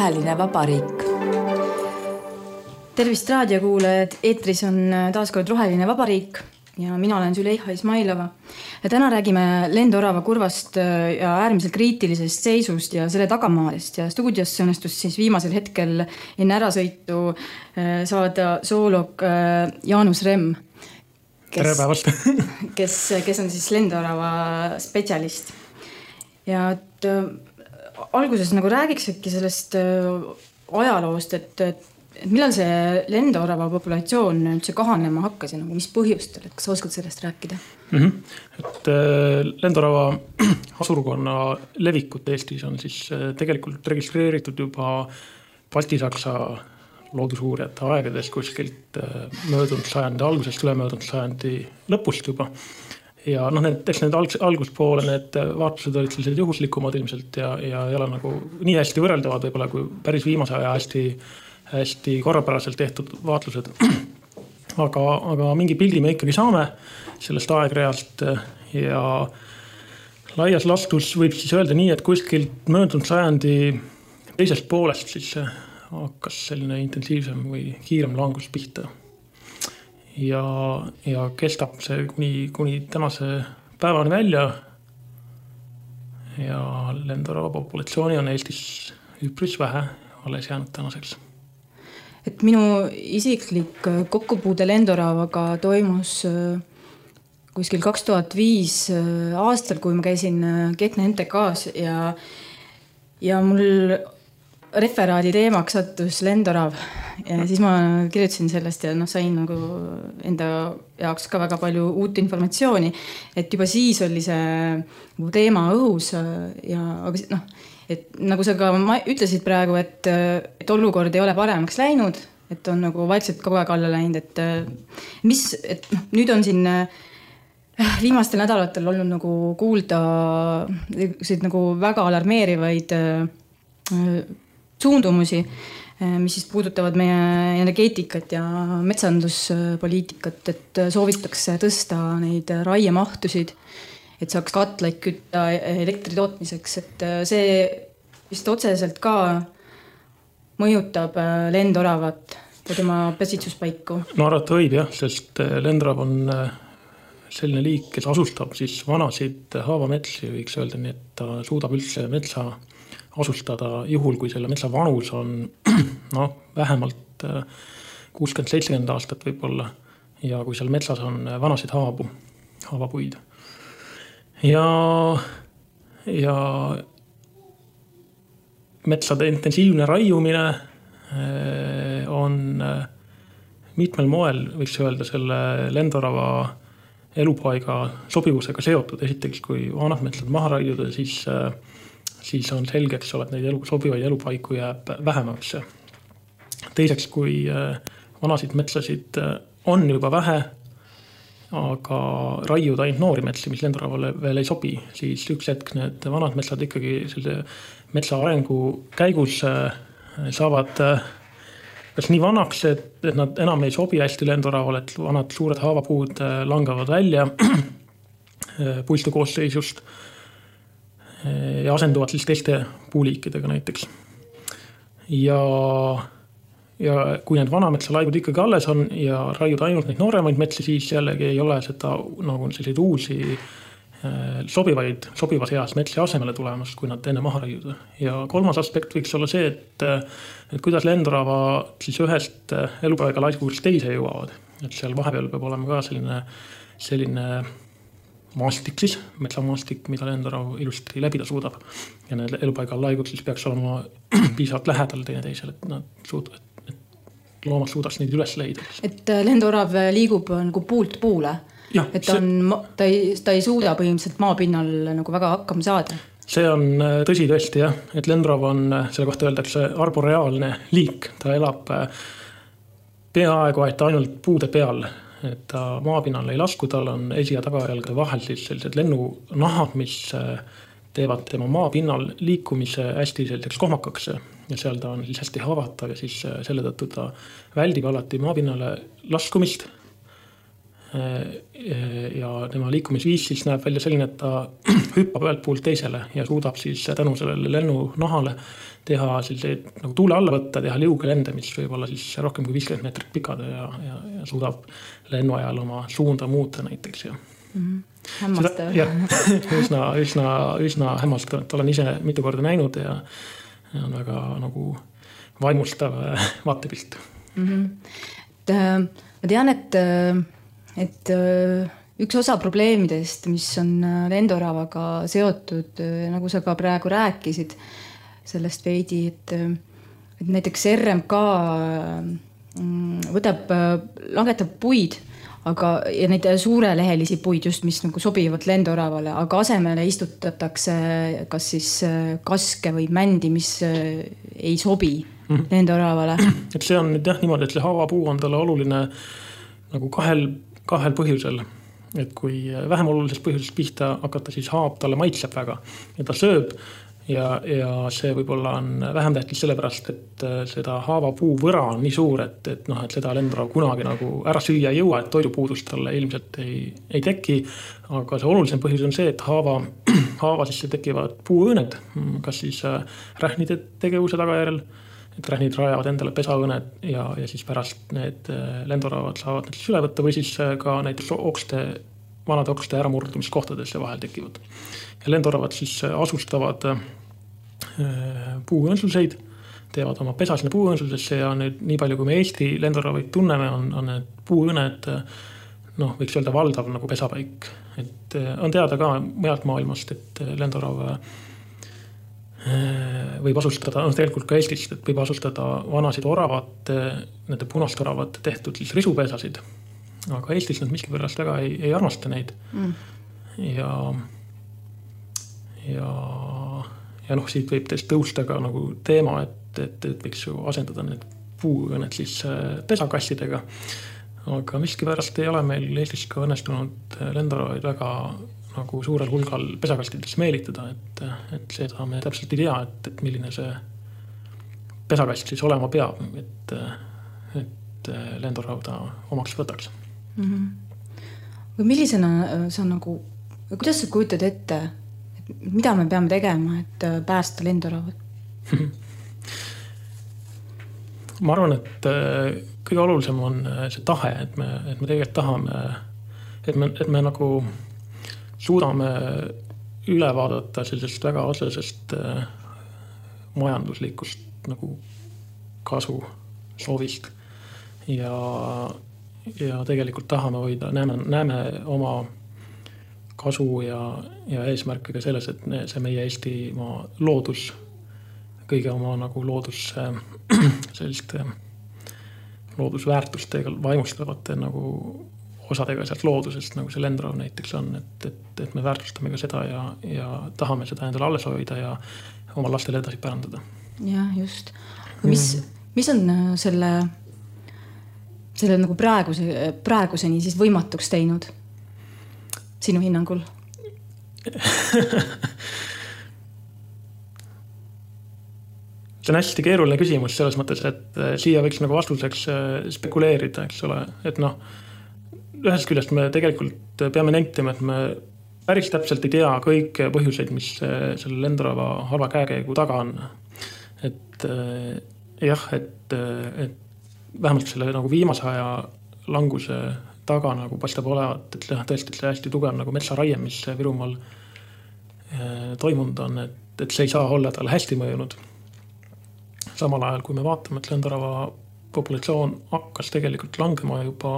Roheline Vabariik. Tervist raadiokuulajad, eetris on taaskord Roheline Vabariik ja mina olen Züleyxa Ismailova. Ja täna räägime lendorava kurvast ja äärmiselt kriitilisest seisust ja selle tagamaadest. Ja stuudiosse õnnestus siis viimasel hetkel enne ärasõitu saada zooloog Jaanus Remm, tere päevast! kes on siis lendorava spetsialist. Ja alguses nagu räägiks äkki sellest ajaloost, et millal see lendorava populatsioon üldse kahanema hakkas ja nagu mis põhjustel, et kas oskad sellest rääkida? Et lendorava asurkonna levikut Eestis on siis tegelikult registreeritud juba Balti-Saksa loodusuurijate aegades kuskilt möödunud sajandi algusest ülemöödunud sajandi lõpust juba. Ja need alguspoole need vaatlused olid sellised juhuslikumad ilmselt ja ei ole nagu nii hästi võrreldavad võib-olla kui päris viimase aja hästi korrapäraselt tehtud vaatlused. Aga mingi pildi me ikkagi saame sellest aegreast ja laias lastus võib siis öelda nii, et kuskilt möödunud sajandi teisest poolest siis hakkas selline intensiivsem või kiirem langus pihta. Ja kestab see kuni tänase päevani välja ja lendorava populatsiooni on Eestis üpris vähe alles jäänud tänaseks. Et minu isiklik kokkupuude lendoravaga toimus kuskil 2005 aastal, kui ma käisin Kehtna MTK-s ja mul referaadi teemaks sattus lendorav ja siis ma kirjutasin sellest ja sain nagu enda jaoks ka väga palju uut informatsiooni, et juba siis oli see teema õhus aga et nagu sa ka ütlesid praegu, et olukord ei ole paremaks läinud, et on nagu vaikselt kogu aeg alla läinud, et nüüd on siin viimastel nädalatel olnud nagu kuulda nagu väga alarmeerivaid suundumusi, mis siis puudutavad meie energeetikat ja metsanduspoliitikat, et soovitakse tõsta neid raiemahtusid, et saaks katlaid kütta elektri tootmiseks, et see vist otseselt ka mõjutab lendoravat ja tema pesitsuspaiku. No arvata võib jah, sest lendorav on selline liik, kes asustab siis vanasid haavametsi, võiks öelda nii, et ta suudab üldse metsa asustada juhul, kui selle metsa vanus on vähemalt 60-70 aastat võib-olla ja kui seal metsas on vanasid haavapuid. Ja metsade intensiivne raiumine on mitmel moel, võiks öelda, selle lendorava elupaiga sobivusega seotud. Esiteks, kui vanad metsad maha raiuda, siis on selge, eks ole, et neid sobivaid elupaiku jääb vähemaks. Teiseks, kui vanasid metsasid on juba vähe, aga raiuda ainult noori metsi, mis lendoravale veel ei sobi, siis üks hetk need vanad metsad ikkagi selle metsa arengu käigus saavad kas nii vanaks, et nad enam ei sobi hästi lendoravale, et vanad suured haavapuud langavad välja puistu koosseisust ja asenduvad siis teiste puuliikidega näiteks. Ja kui need vanametsalaikud ikkagi alles on ja raiud ainult neid nooremaid metsi, siis jällegi ei ole seda nagu selliseid uusi sobivas eas metsi asemele tulemas, kui nad enne maha raiuda. Ja kolmas aspekt võiks olla see, et kuidas lendorava siis ühest elupaiga laiskuurist teise jõuavad. Et seal vahepeal peab olema ka selline maastik siis, metsamaastik, mida lendorav ilusti läbida suudab. Ja need elupaigal laigud siis peaks olema piisavalt lähedal teineteisel, et loomad suudaks neid üles leida. Et lendorav liigub nagu puult puule? Ja, et ta ei suuda põhimõtteliselt maapinnal nagu väga hakkama saada? See on tõsi tõesti jah, et lendorav on, selle kohta öeldakse arboreaalne liik. Ta elab peaaegu ainult puude peal, et ta maapinnal ei lasku, tal on esi- ja tagajalgade vahel siis sellised lennunahad, mis teevad tema maapinnal liikumise hästi selliseks kohmakaks ja seal ta on siis hästi haavatav ja siis selle tõttu ta väldib alati maapinnale laskumist ja tema liikumisviis siis näeb välja selline, et ta hüppab ühelt poolt teisele ja suudab siis tänu sellele lennunahale teha selliseid nagu tuule alla võtta, teha liuge lende, mis võib olla siis rohkem kui 50 meetrit pikad ja suudab lennu ajal oma suunda muuta näiteks. Hämmastav. üsna hämmastav, et olen ise mitu korda näinud ja on väga nagu vaimustav vaatepilt. Ma tean, et üks osa probleemidest, mis on lendoravaga seotud, nagu sa ka praegu rääkisid sellest veidi, et näiteks RMK langetab puid, ja neid suurelehelisi puid just, mis nagu sobivad lendoravale, aga asemele istutatakse kas siis kaske või mändi, mis ei sobi lendoravale. Et see on nüüd niimoodi, et see haavapuu on talle oluline nagu kahel põhjusel. Et kui vähem olulisest põhjusest pihta hakata, siis haab talle maitseb väga ja ta sööb ja see võib-olla on vähem tähtis sellepärast, et seda haavapuu võra on nii suur, et seda lendorav kunagi nagu ära süüa ei jõua, et toidupuudust talle ilmselt ei teki. Aga see olulisem põhjus on see, et haava sisse tekivad puuõõned, kas siis rähnide tegevuse tagajärjel, et rähnid rajavad endale pesaõõned ja siis pärast need lendoravad saavad need üle võtta või siis ka näiteks vanade okste äramurdumiskohtadesse vahel tekivad. Ja lendoravad siis asustavad puuõõnsuseid, teevad oma pesa sinna puuõõnsusesse ja nüüd nii palju, kui me Eesti lendoravaid tunneme, on need puuõõned, võiks öelda valdav nagu pesapaik. Et on teada ka mujalt maailmast, et lendorav võib asustada, tegelikult ka Eestist, et võib asustada vanasid oravad, nende punast oravad tehtud siis risupesasid, aga Eestis nad miskipärast väga ei armasta neid. Ja siit võib tõusta ka nagu teema, et võiks ju asendada need puuõõned siis pesakassidega. Aga miskipärast ei ole meil Eestis ka õnnestunud lendoravaid väga nagu suurel hulgal pesakastides meelitada, et seda me täpselt ei tea, et milline see pesakast siis olema peab, et lendorav ta omaks võtaks. Millisena sa nagu, kuidas sa kujutad ette, mida me peame tegema, et päästa lendoravat? Ma arvan, et kõige olulisem on see tahe, et me tegelikult tahame, et me nagu suudame üle vaadata sellisest väga otsesest majanduslikust nagu kasu soovist ja tegelikult tahame hoida, näeme oma kasu ja eesmärke ka selles, et see meie Eestimaa loodus, kõige oma nagu selliste loodusväärtustega vaimustavate nagu osadega sealt loodusest, nagu see lendorav näiteks on, et me väärtustame ka seda ja tahame seda endale alles hoida ja oma lastele edasi pärandada. Jah, just. Mis on selle nagu praeguseni siis võimatuks teinud sinu hinnangul? See on hästi keeruline küsimus selles mõttes, et siia võiks nagu vastuseks spekuleerida, eks ole, et ühest küljest me tegelikult peame nentima, et me päris täpselt ei tea kõik põhjuseid, mis selle lendorava halva käekäigu taga on. Et vähemalt selle nagu viimase aja languse taga nagu paistab olevat, et tõesti see hästi tugev nagu metsaraie, mis Virumaal toimunud on, et see ei saa olla talle hästi mõjunud. Samal ajal, kui me vaatame, et lendorava populatsioon hakkas tegelikult langema juba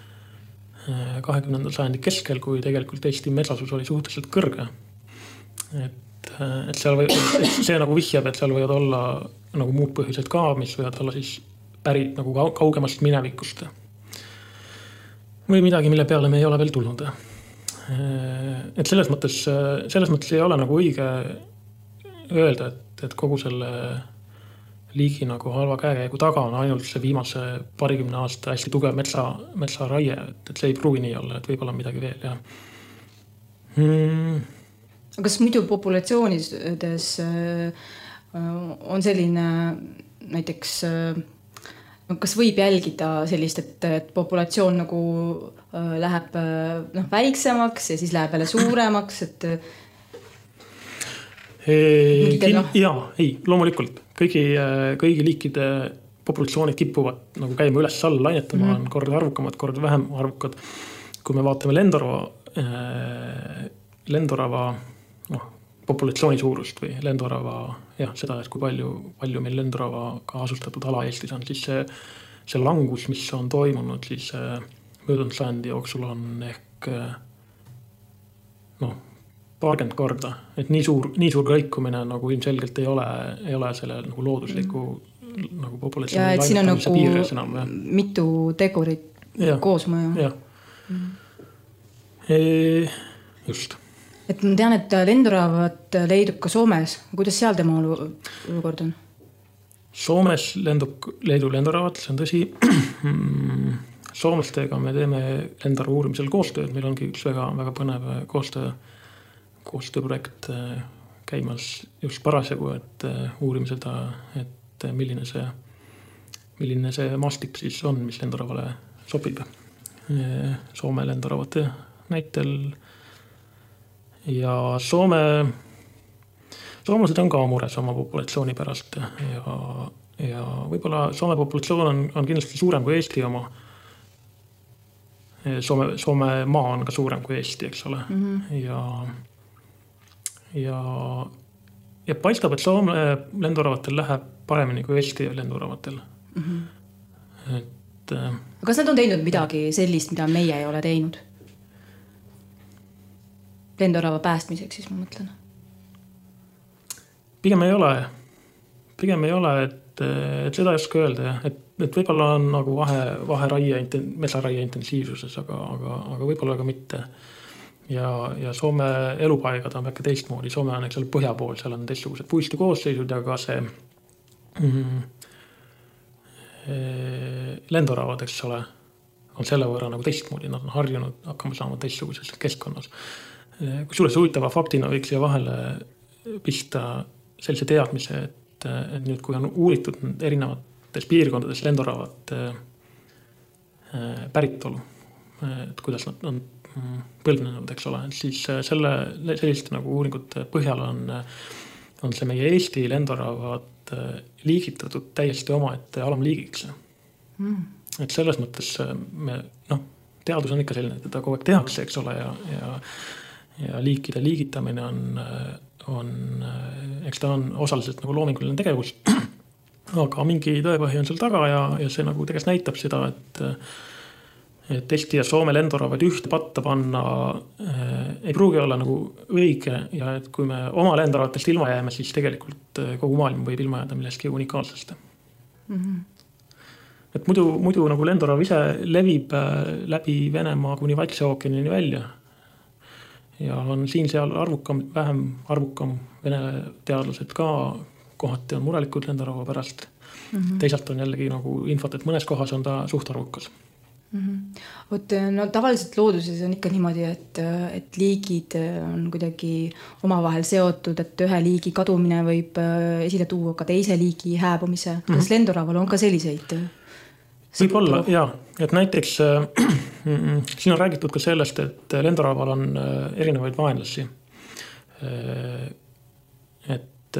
20. sajandi keskel, kui tegelikult Eesti metsasus oli suhteliselt kõrge. Et see nagu vihjab, et seal võivad olla nagu muud põhjused ka, mis võivad olla siis pärit nagu kaugemast minevikust. Või midagi, mille peale me ei ole veel tulnud. Et selles mõttes ei ole nagu õige öelda, et kogu selle liigi nagu halva käekäigu taga on ainult see viimase parikümne aasta hästi tugev metsaraie, et see ei pruugi nii olla, et võib olla midagi veel. Ja. Kas muidu populatsioonides on selline näiteks kas võib jälgida sellist, et populatsioon nagu läheb väiksemaks ja siis läheb jälle suuremaks, et loomulikult kõigi liikide populatsioonid kipuvad nagu käima üles-alla, lainetama on kord arvukamad, kord vähem arvukad. Kui me vaatame lendorava populatsiooni suurust või lendorava, seda, et kui palju meil lendoravaga asustatud ala Eestis on, siis see langus, mis on toimunud, siis möödunud sajandi jooksul on ehk paarkümmend korda, et nii suur kõikumine nagu ilmselgelt ei ole selle nagu loodusliku nagu populatsiooni ja et siin on lainetamise piires enam. Mitu tegurit koosmõju. Just. Et ma tean, et lendoravat leidub ka Soomes. Kuidas seal tema olukord on? Soomes leidub lendoravat, see on tõsi. Soomlastega me teeme lendorava uurimisel koostööd. Meil ongi üks väga, väga põnev koostööprojekt käimas just parasjagu, et uurime seda, et milline see maastik siis on, mis lendoravale sobib. Soome lendoravate näitel. Ja soomlased on ka mures oma populatsiooni pärast ja võib-olla Soome populatsioon on kindlasti suurem kui Eesti oma. Soome maa on ka suurem kui Eesti, eks ole. Ja paistab, et Soome lendoravatel läheb paremini kui Eesti lendoravatel. Kas nad on teinud midagi sellist, mida meie ei ole teinud? Lendorava päästmiseks, siis ma mõtlen. Pigem ei ole, et seda ei oska öelda, et võib-olla on nagu mesaraie intensiivsuses, aga võib-olla ka mitte. Ja Soome elupaigad on väike teistmoodi. Soome on seal põhja pool, seal on teistsugused puistu koosseisud ja ka see lendoravad, eks ole, on selle võrra nagu teistmoodi. Nad on harjunud hakkama saama teistsuguses keskkonnas. Kusjuures huvitava faktina võiks siia vahele pista sellise teadmise, et nüüd kui on uuritud erinevates piirkondades lendoravat päritolu, et kuidas nad on põlvnenud, eks ole, siis selliste nagu uuringute põhjal on see meie Eesti lendoravat liigitatud täiesti omaette alamliigiks. Et selles mõttes teadus on ikka selline, et teda kogu aeg tehakse, eks ole, ja liikide liigitamine eks ta on osaliselt nagu loominguline tegevus, aga mingi tõepõhi on seal taga ja see nagu tegelikult näitab seda, et Eesti ja Soome lendoravad ühte patta panna ei pruugi olla nagu õige ja et kui me oma lendoravatest ilma jääme, siis tegelikult kogu maailm võib ilma jääda millestki unikaalsest. Et muidu nagu lendorav ise levib läbi Venemaa kuni Vaikse ookeanini välja. Ja on siin-seal vähem arvukam Vene teadlased ka kohati on murelikud lendorava pärast. Teisalt on jällegi nagu infot, et mõnes kohas on ta suht arvukas. Tavaliselt looduses on ikka niimoodi, et liigid on kuidagi omavahel seotud, et ühe liigi kadumine võib esile tuua ka teise liigi hääbumise. Kas lendoraval on ka selliseid? Võib olla, et näiteks siin on räägitud ka sellest, et lendoraval on erinevaid vaenlasi. Et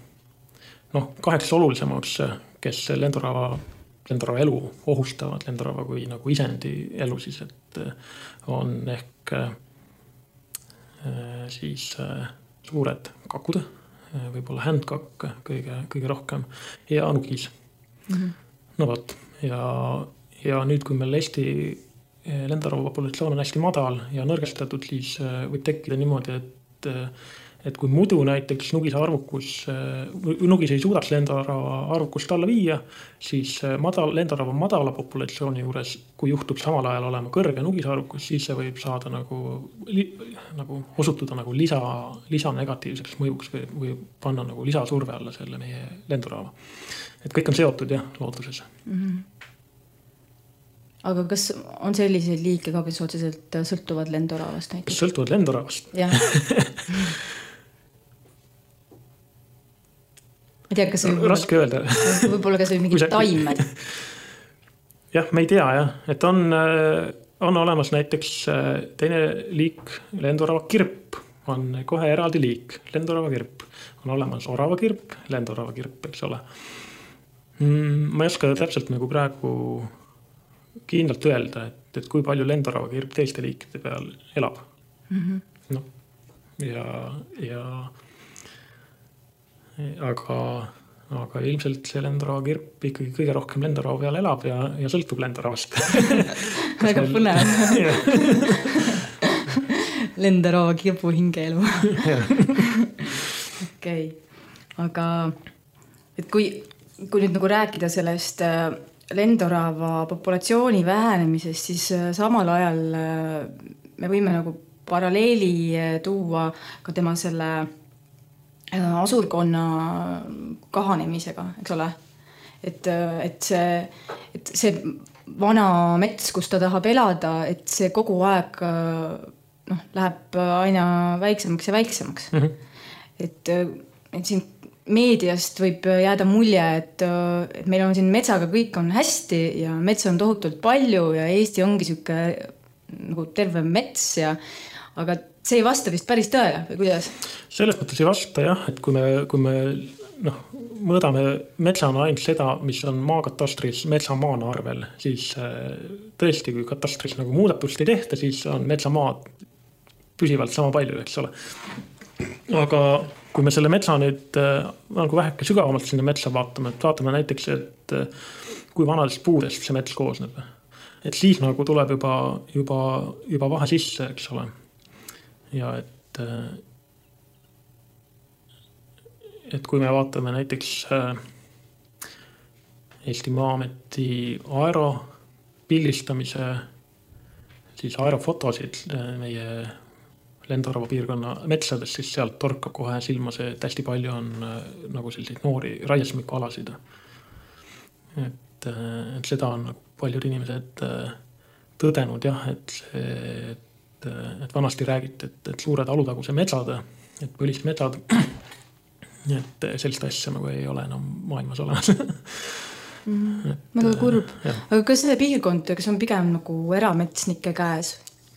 8 olulisemaks, kes lendorava elu ohustavad, lendorava kui nagu isendi elu siis, et on ehk siis suured kakud, võib-olla händkakk kõige rohkem ja nugis. Ja nüüd, kui meil Eesti lendorava populatsioon on hästi madal ja nõrgestatud, siis võib tekkida niimoodi, et kui muidu näiteks nugis ei suudaks lendorava arvukust alla viia, siis lendorava madala populatsiooni juures, kui juhtub samal ajal olema kõrge nugisarvukus, siis see võib saada nagu osutuda nagu lisa negatiivseks mõjuks või panna nagu lisasurve alla selle meie lendorava. Et kõik on seotud looduses. Aga kas on selliseid liike ka, kes otseselt sõltuvad lendoravast näiteks? Kes sõltuvad lendoravast? Jah. Ma tea, kas raske öelda. Võib-olla kas või mingid taimed. jah, me ei tea jah, et on olemas näiteks teine liik, lendorava kirp, on kohe eraldi liik, lendorava kirp, on olemas orava kirp, lendorava kirp, eks ole. Ma ei oska täpselt nagu praegu kindlalt öelda, et kui palju lendorava kirp teiste liikide peal elab. No, aga ilmselt see lendorava kirp ikkagi kõige rohkem lendorava peal elab ja sõltub lendoravast. Väga põnev. Lendorava kirpu hingeelu. Okei. Aga et kui nüüd nagu rääkida sellest lendorava populatsiooni vähenemisest, siis samal ajal me võime nagu paralleeli tuua ka tema selle asurkonna kahanemisega, eks ole. Et see vana mets, kus ta tahab elada, et see kogu aeg läheb aina väiksemaks ja väiksemaks. Et siin meediast võib jääda mulje, et meil on siin metsaga kõik on hästi ja metsa on tohutult palju ja Eesti ongi siuke nagu terve mets aga see ei vasta vist päris tõele või kuidas? Selles mõttes ei vasta jah, et kui me mõõdame metsana ainult seda, mis on maakatastris metsamaana arvel, siis tõesti, kui katastris nagu muudatust ei tehta, siis on metsamaad püsivalt sama palju, eks ole. Aga kui me selle metsa nüüd nagu väheke sügavamalt sinna metsa vaatame, et vaatame näiteks, et kui vanadest puudest see mets koosneb, et siis nagu tuleb juba vahe sisse, eks ole. Ja et kui me vaatame näiteks Eesti Maa-ameti aeropildistamise, siis aerofotosid meie lendorava piirkonna metsades, siis sealt torkab kohe silma see, et hästi palju on nagu selliseid noori raiesmikualasid. Et seda on paljud inimesed tõdenud jah, et vanasti räägiti, et suured alutaguse metsad, et põlised metsad, et sellist asja nagu ei ole enam maailmas olemas. Väga kurb. Aga kas see piirkond, kas on pigem nagu erametsnike käes?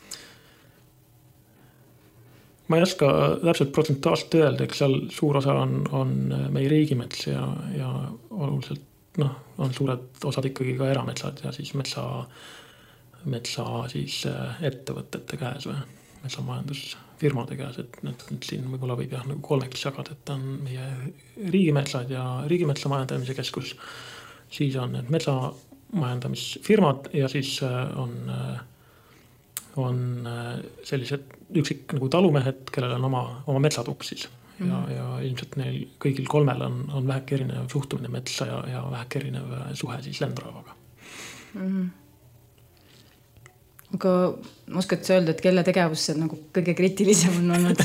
Ma ei oska täpselt protsentuaalselt öelda, eks seal suur osa on meie riigimets ja oluliselt on suured osad ikkagi ka erametsad ja siis metsa siis ettevõtete käes või metsamajandusfirmade käes, et need siin võib-olla võib jah nagu kolmeks jagada, et on meie riigimetsad ja riigimetsa majandamise keskus, siis on need metsamajandamisfirmad ja siis on sellised üksik nagu talumehed, kellel on oma metsatukk siis. Ja ilmselt neil kõigil kolmel on väheke erinev suhtumine metsa ja väheke erinev suhe siis lendoravaga. Aga oskad sa öelda, et kelle tegevus see nagu kõige kriitilisem on olnud?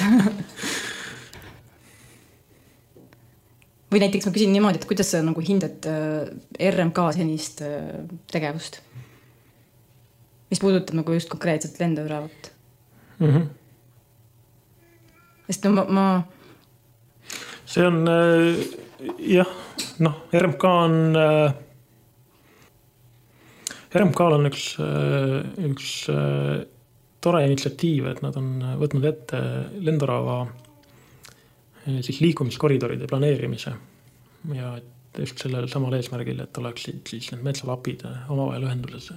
Või näiteks ma küsin niimoodi, et kuidas sa nagu hindad RMK senist tegevust? Mis puudutab nagu just konkreetselt lendoravat? Sest see on jah, RMK on üks tore initsiatiiv, et nad on võtnud ette lendorava siis liikumiskoridoride planeerimise ja just sellel samal eesmärgil, et oleksid siis need metsalapid omavahel ühenduses.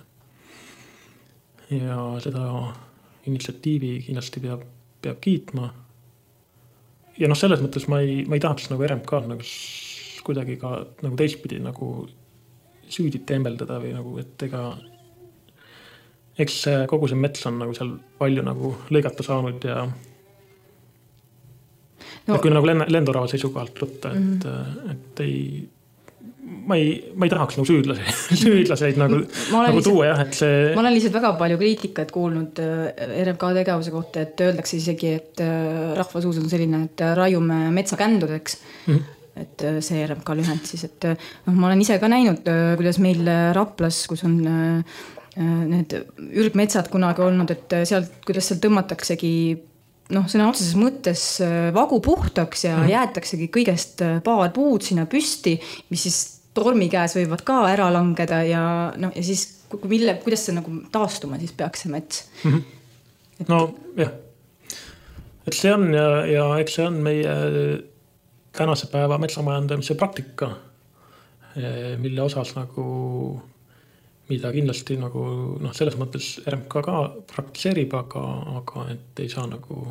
Ja seda initsiatiivi kindlasti peab kiitma. Ja selles mõttes ma ei tahaks nagu RMK nagu kuidagi ka nagu teistpidi nagu süüdit tembeldada või nagu, et eks kogu see mets on nagu seal palju nagu lõigata saanud ja kui nagu lendorava seisukohalt võtta, et ma ei tahaks nagu süüdlaseid nagu tuua jah, et see... Ma olen lihtsalt väga palju kriitikat kuulnud RMK tegevuse kohta, et öeldakse isegi, et rahvasuus on selline, et raiume metsakändudeks, et see RMK lühend siis, et ma olen ise ka näinud, kuidas meil Raplas, kus on need ürgmetsad kunagi olnud, et kuidas seal tõmmataksegi sõna otseses mõttes vagu puhtaks ja jäetaksegi kõigest paar puud sinna püsti, mis siis tormi käes võivad ka ära langeda ja siis kuidas see nagu taastuma siis peaks see mets? No jah, et see on ja eks see on meie tänase päeva metsamajandamise praktika, mille osas nagu, mida kindlasti nagu selles mõttes RMK ka praktiseerib, aga et ei saa nagu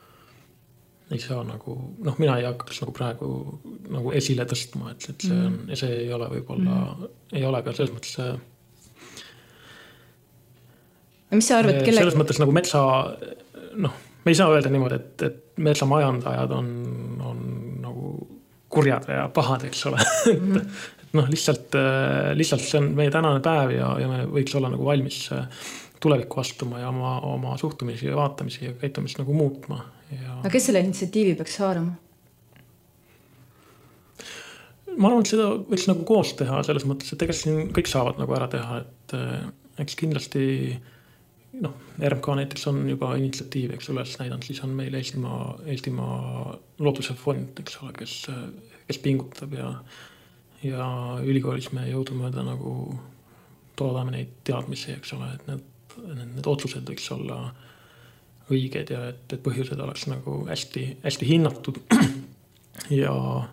mina ei hakkaks nagu praegu nagu esile tõstma, et see on, ja see ei ole võib-olla, ei ole ka selles mõttes mis sa arvad, selles mõttes nagu metsa, me ei saa öelda niimoodi, et metsamajandajad on nagu kurjad ja pahad, eks ole. Lihtsalt see on meie tänane päev ja me võiks olla nagu valmis tulevikku astuma ja oma suhtumisi ja vaatamisi ja käitumist nagu muutma. Aga kes selle initsiatiivi peaks haarama? Ma arvan, et seda võiks nagu koos teha selles mõttes, et tegelikult siin kõik saavad nagu ära teha, et eks kindlasti RMK näiteks on juba initsiatiiv, eks üles näidanud, siis on meil Eestimaa Looduse Fond, eks ole, kes pingutab ja ülikoolis me jõudumööda nagu toodame neid teadmisi, eks ole, et need otsused võiks olla õiged ja et põhjused oleks nagu hästi, hästi hinnatud ja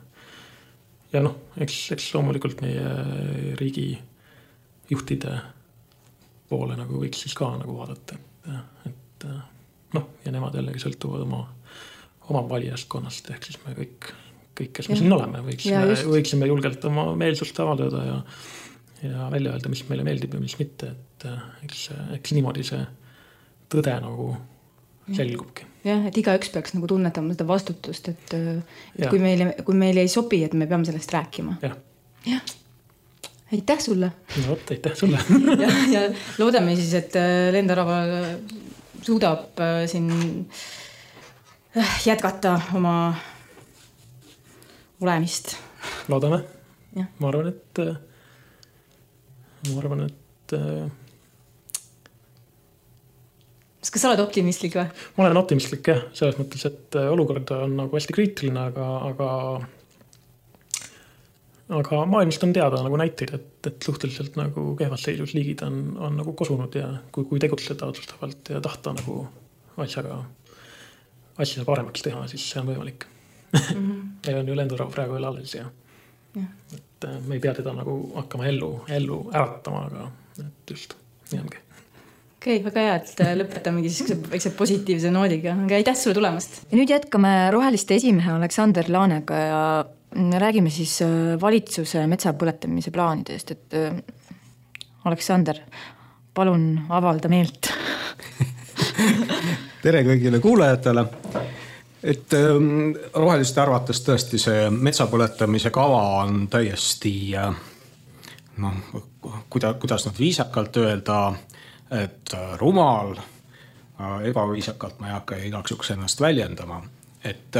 eks loomulikult meie riigi juhtide poole nagu võiks siis ka nagu vaadata, et ja nemad jällegi sõltuvad oma valijaskonnast, ehk siis me kõik, kes me siin oleme, võiksime julgelt oma meelsust avaldada ja välja öelda, mis meile meeldib ja mis mitte, et eks niimoodi see tõde nagu selgubki. Jah, et igaüks peaks nagu tunnetama seda vastutust, et kui meile ei sobi, et me peame sellest rääkima. Jah. Aitäh sulle. Aitäh sulle. ja loodame siis, et Lendorava suudab siin jätkata oma olemist. Loodame. Ma arvan, et kas sa oled optimistlik või? Ma olen optimistlik, jah. Selles mõttes, et olukord on nagu hästi kriitiline, aga maailmast on teada nagu näiteid, et suhteliselt nagu kehvas seisus liigid on nagu kosunud ja kui tegutseda otsustavalt ja tahta nagu asja paremaks teha, siis see on võimalik. Meil on ju Lendorava praegu veel alles ja et me ei pea teda nagu hakkama ellu äratama, aga et just nii ongi. Okei, väga hea, et lõpetamegi siis positiivse noodiga. Aitäh sulle tulemast. Ja nüüd jätkame Roheliste esimehe Aleksander Laanega ja räägime siis valitsuse metsapõletamise plaanidest, et Aleksander, palun avalda meelt. Tere kõigile kuulajatele. Et roheliste arvates tõesti see metsapõletamise kava on täiesti, kuidas nad viisakalt öelda, et rumal, ebaviisakalt ma ei hakka igaks juhuks ennast väljendama. Et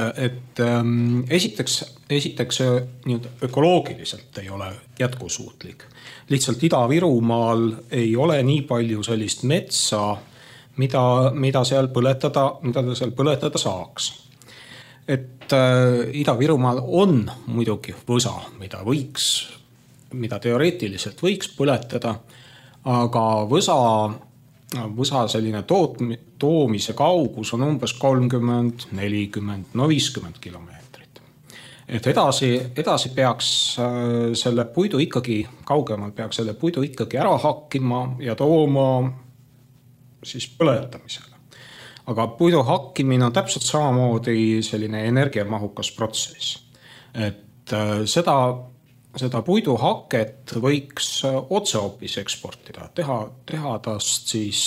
esiteks ökoloogiliselt ei ole jätkusuutlik. Lihtsalt Ida-Virumaal ei ole nii palju sellist metsa, mida seal põletada saaks. Et Ida-Virumaal on muidugi võsa, mida teoreetiliselt võiks põletada, aga võsa selline toomise kaugus on umbes 30, 40, 50 kilomeetrit. Et edasi peaks selle puidu ikkagi, kaugemal peaks selle puidu ikkagi ära hakkima ja tooma siis põletamisele. Aga puidu hakkimine on täpselt samamoodi selline energiamahukas protsess. Et seda puiduhaket võiks otse hoopis eksportida, teha tast siis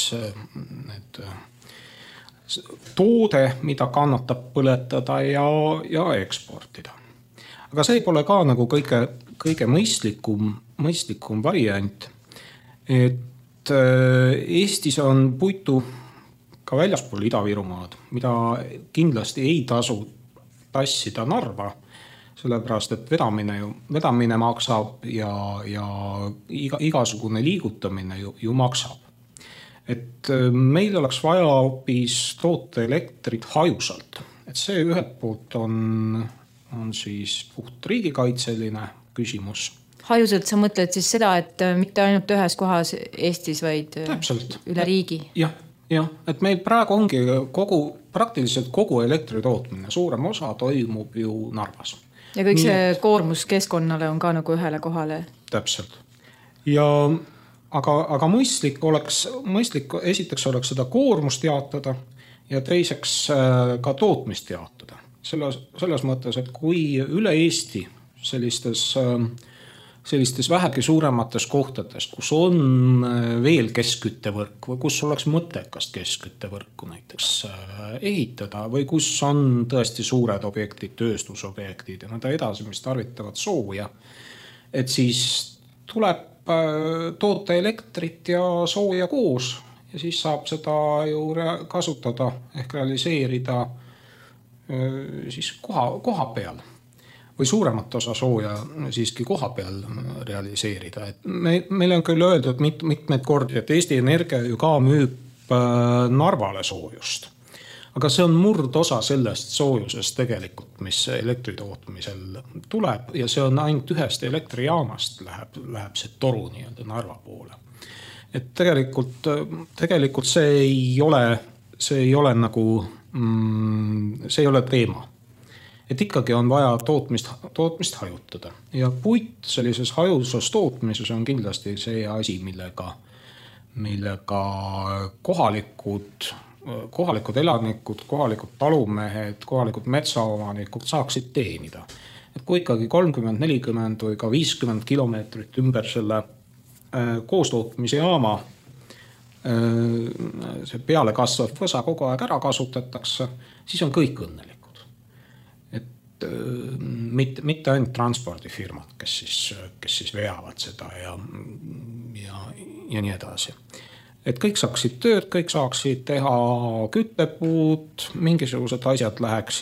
toode, mida kannatab põletada ja eksportida. Aga see pole ka nagu kõige mõistlikum variant, et Eestis on puitu ka väljaspool Ida-Virumaad, mida kindlasti ei tasu tassida Narva, sellepärast, et vedamine maksab ja igasugune liigutamine ju maksab. Et meil oleks vaja hoopis toota elektrit hajusalt. Et see ühelt poolt on siis puht riigikaitseline küsimus. hajusalt sa mõtled siis seda, et mitte ainult ühes kohas Eestis, vaid täpselt. Üle riigi? Jah, et meil praegu ongi praktiliselt kogu elektritootmine, suurem osa toimub ju Narvas. Ja kõik see koormus keskkonnale on ka nagu ühele kohale? Täpselt. Aga mõistlik esiteks oleks seda koormust jaotada ja teiseks ka tootmist jaotada. Selles mõttes, et kui üle Eesti sellistes vähegi suuremates kohtades, kus on veel keskküttevõrk või kus oleks mõttekast keskküttevõrku näiteks ehitada või kus on tõesti suured objektid, tööstusobjektid ja nõnda edasi, mis tarvitavad sooja, et siis tuleb toota elektrit ja sooja koos ja siis saab seda ju kasutada ehk realiseerida siis koha peal või suuremat osa sooja siiski koha peal realiseerida. Et meil on küll öeldud mitmeid kordi, et Eesti Energia ju ka müüb Narvale soojust. Aga see on murdosa sellest soojusest tegelikult, mis elektritootmisel tuleb ja see on ainult ühest elektrijaamast läheb see toru nii-öelda Narva poole. Et tegelikult see ei ole nagu, see ei ole teema. Et ikkagi on vaja tootmist hajutada ja puit sellises hajusas tootmises on kindlasti see asi, millega kohalikud elanikud, kohalikud talumehed, kohalikud metsaomanikud saaksid teenida. Et kui ikkagi 30, 40 või ka 50 kilomeetrit ümber selle koostootmise jaama see peale kasvav võsa kogu aeg ära kasutatakse, siis on kõik õnnelikud. Et mitte ainult transpordifirmad, kes siis veavad seda ja nii edasi. Et kõik saaksid tööd, kõik saaksid teha küttepuud, mingisugused asjad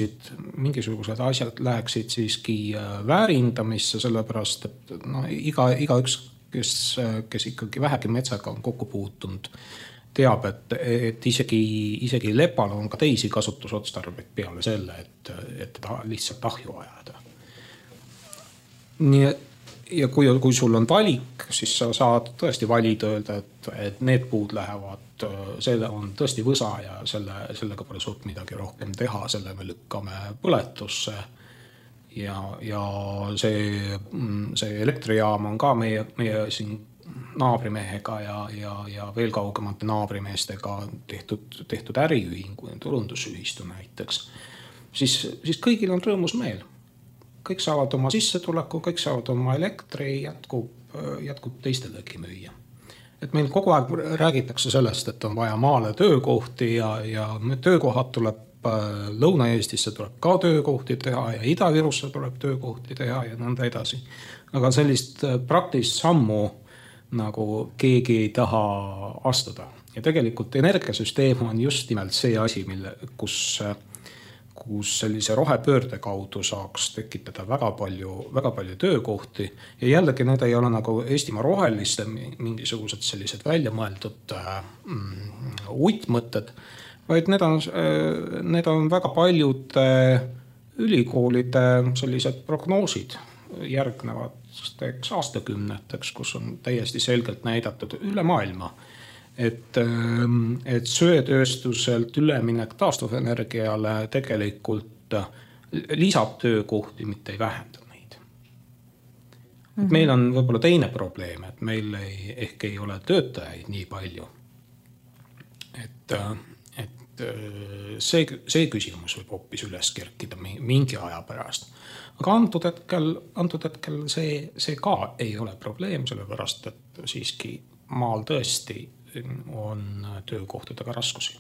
läheksid siiski väärindamisse, sellepärast, et igaüks, kes ikkagi vähegi metsaga on kokku puutunud, teab, et isegi lepal on ka teisi kasutusotstarbed peale selle, et ta lihtsalt ahju ajada. Nii et ja kui sul on valik, siis sa saad tõesti valida öelda, et need puud lähevad, selle on tõesti võsa ja sellega pole suurt midagi rohkem teha, selle me lükkame põletusse ja see elektrijaam on ka meie siin naabrimehega ja veel kaugemate naabrimeestega tehtud äriühingu ja turundusühistu näiteks, siis kõigil on rõõmus meel. Kõik saavad oma sissetuleku, kõik saavad oma elektri, jätkub teistelegi müüa. Et meil kogu aeg räägitakse sellest, et on vaja maale töökohti ja töökohad tuleb Lõuna-Eestisse tuleb ka töökohti teha ja Ida-Virusse tuleb töökohti teha ja nõnda edasi. Aga sellist praktilist sammu nagu keegi ei taha astuda. Ja tegelikult energiasüsteem on just nimelt see asi, kus sellise rohepöörde kaudu saaks tekitada väga palju töökohti ja jällegi need ei ole nagu Eestimaa roheliste mingisugused sellised välja mõeldud uitmõtted, vaid need on väga paljude ülikoolide sellised prognoosid järgnevateks aastakümneteks, kus on täiesti selgelt näidatud üle maailma, et söetööstuselt üleminek taastuvenergiale tegelikult lisab töökohti, mitte ei vähenda neid. Et meil on võib-olla teine probleem, et meil ehk ei ole töötajaid nii palju. Et see küsimus võib hoopis üles kerkida mingi aja pärast. Aga antud hetkel see ka ei ole probleem, sellepärast et siiski maal tõesti on töökohtadega raskusi.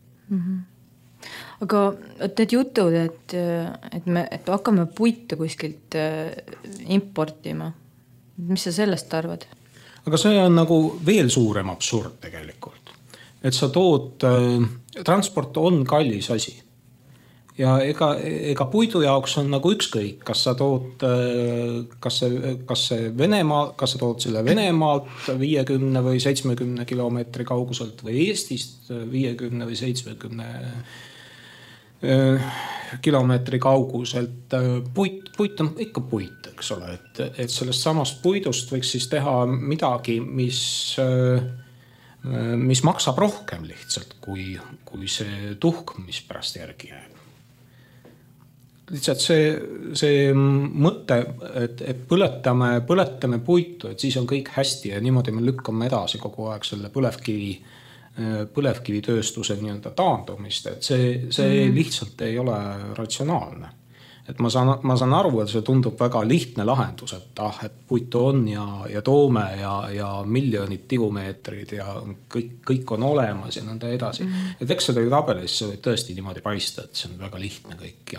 Aga need jutud, et me hakkame puitu kuskilt importima. Mis sa sellest arvad? Aga see on nagu veel suurem absurd tegelikult. Et sa transport on kallis asi. Ja ega puidu jaoks on nagu ükskõik, kas sa tood, kas sa tood selle Venemaalt 50 või 70 kilomeetri kauguselt või Eestist 50 või 70 kilomeetri kauguselt. Puit on ikka puit, eks ole, et sellest samast puidust võiks siis teha midagi, mis maksab rohkem lihtsalt kui see tuhk, mis pärast järgi jääb. Lihtsalt see mõte, et põletame puitu, et siis on kõik hästi ja niimoodi me lükkame edasi kogu aeg selle põlevkivitööstuse nii-öelda taandumist, et see lihtsalt ei ole ratsionaalne. Et ma saan aru, et see tundub väga lihtne lahendus, et et puitu on ja toome ja miljonid tihumeetrid ja kõik on olemas ja nõnda edasi. Et eks seda tabelis võib tõesti niimoodi paista, et see on väga lihtne kõik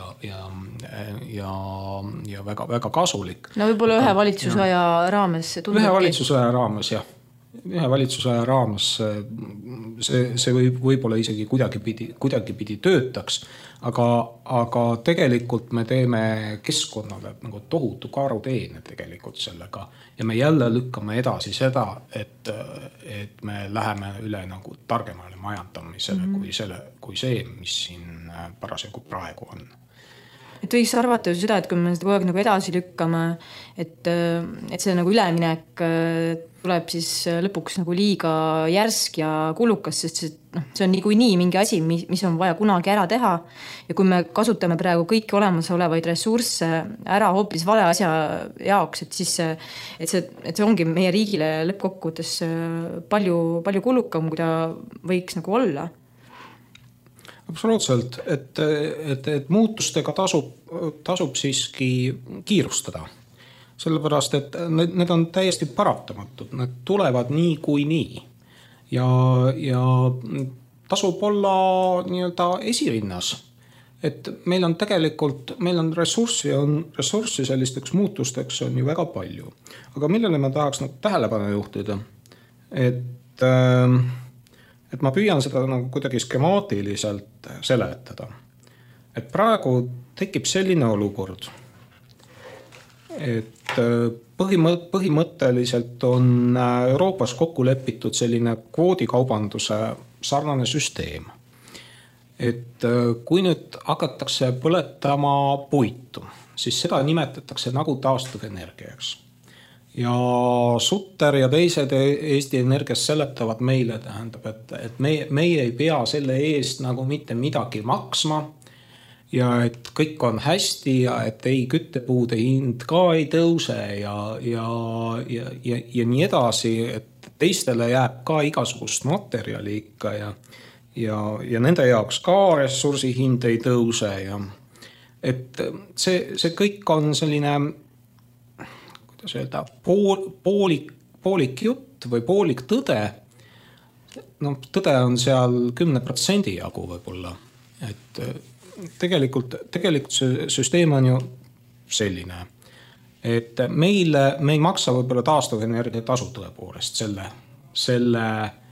ja väga, väga kasulik. No võib-olla ühe valitsusaja raames see tundubki. Ühe valitsusaja raames, jah. Ühe valitsusaja raames see võib-olla isegi kuidagipidi töötaks, aga tegelikult me teeme keskkonnale nagu tohutu kaaruteene tegelikult sellega ja me jälle lükkame edasi seda, et me läheme üle nagu targemale majandamisele kui see, mis siin parasjagu praegu on. Et võiks arvata seda, et kui me seda kogu aeg nagu edasi lükkame, et see nagu üleminek tuleb siis lõpuks nagu liiga järsk ja kulukas, sest see on niikuinii mingi asi, mis on vaja kunagi ära teha. Ja kui me kasutame praegu kõiki olemasolevaid ressursse ära hoopis vale asja jaoks, et siis see ongi meie riigile lõppkokkuvõttes palju kulukam, kui ta võiks nagu olla. Absoluutselt, et muutustega tasub siiski kiirustada. Sellepärast, et need on täiesti paratamatud, need tulevad nii kui nii. Ja tasub olla nii-öelda esirinnas. Et meil on tegelikult, meil on ressurssi sellisteks muutusteks on ju väga palju. Aga millele ma tahaks tähelepanu juhtida, et ma püüan seda nagu kuidagi skemaatiliselt seletada. Et praegu tekib selline olukord, et põhimõtteliselt on Euroopas kokku lepitud selline kvoodikaubanduse sarnane süsteem. Et kui nüüd hakatakse põletama puitu, siis seda nimetatakse nagu taastuvenergiaks. Ja Sutter ja teised Eesti Energias seletavad meile, tähendab, et meie ei pea selle eest nagu mitte midagi maksma ja et kõik on hästi ja et ei küttepuude hind ka ei tõuse ja nii edasi, et teistele jääb ka igasugust materjali ikka ja nende jaoks ka ressursi hind ei tõuse ja et see kõik on selline poolik jutt või poolik tõde. No, tõde on seal 10% jagu võibolla. Et tegelikult see süsteem on ju selline, et me ei maksa võibolla taastuvenergia tasu tõepoolest selle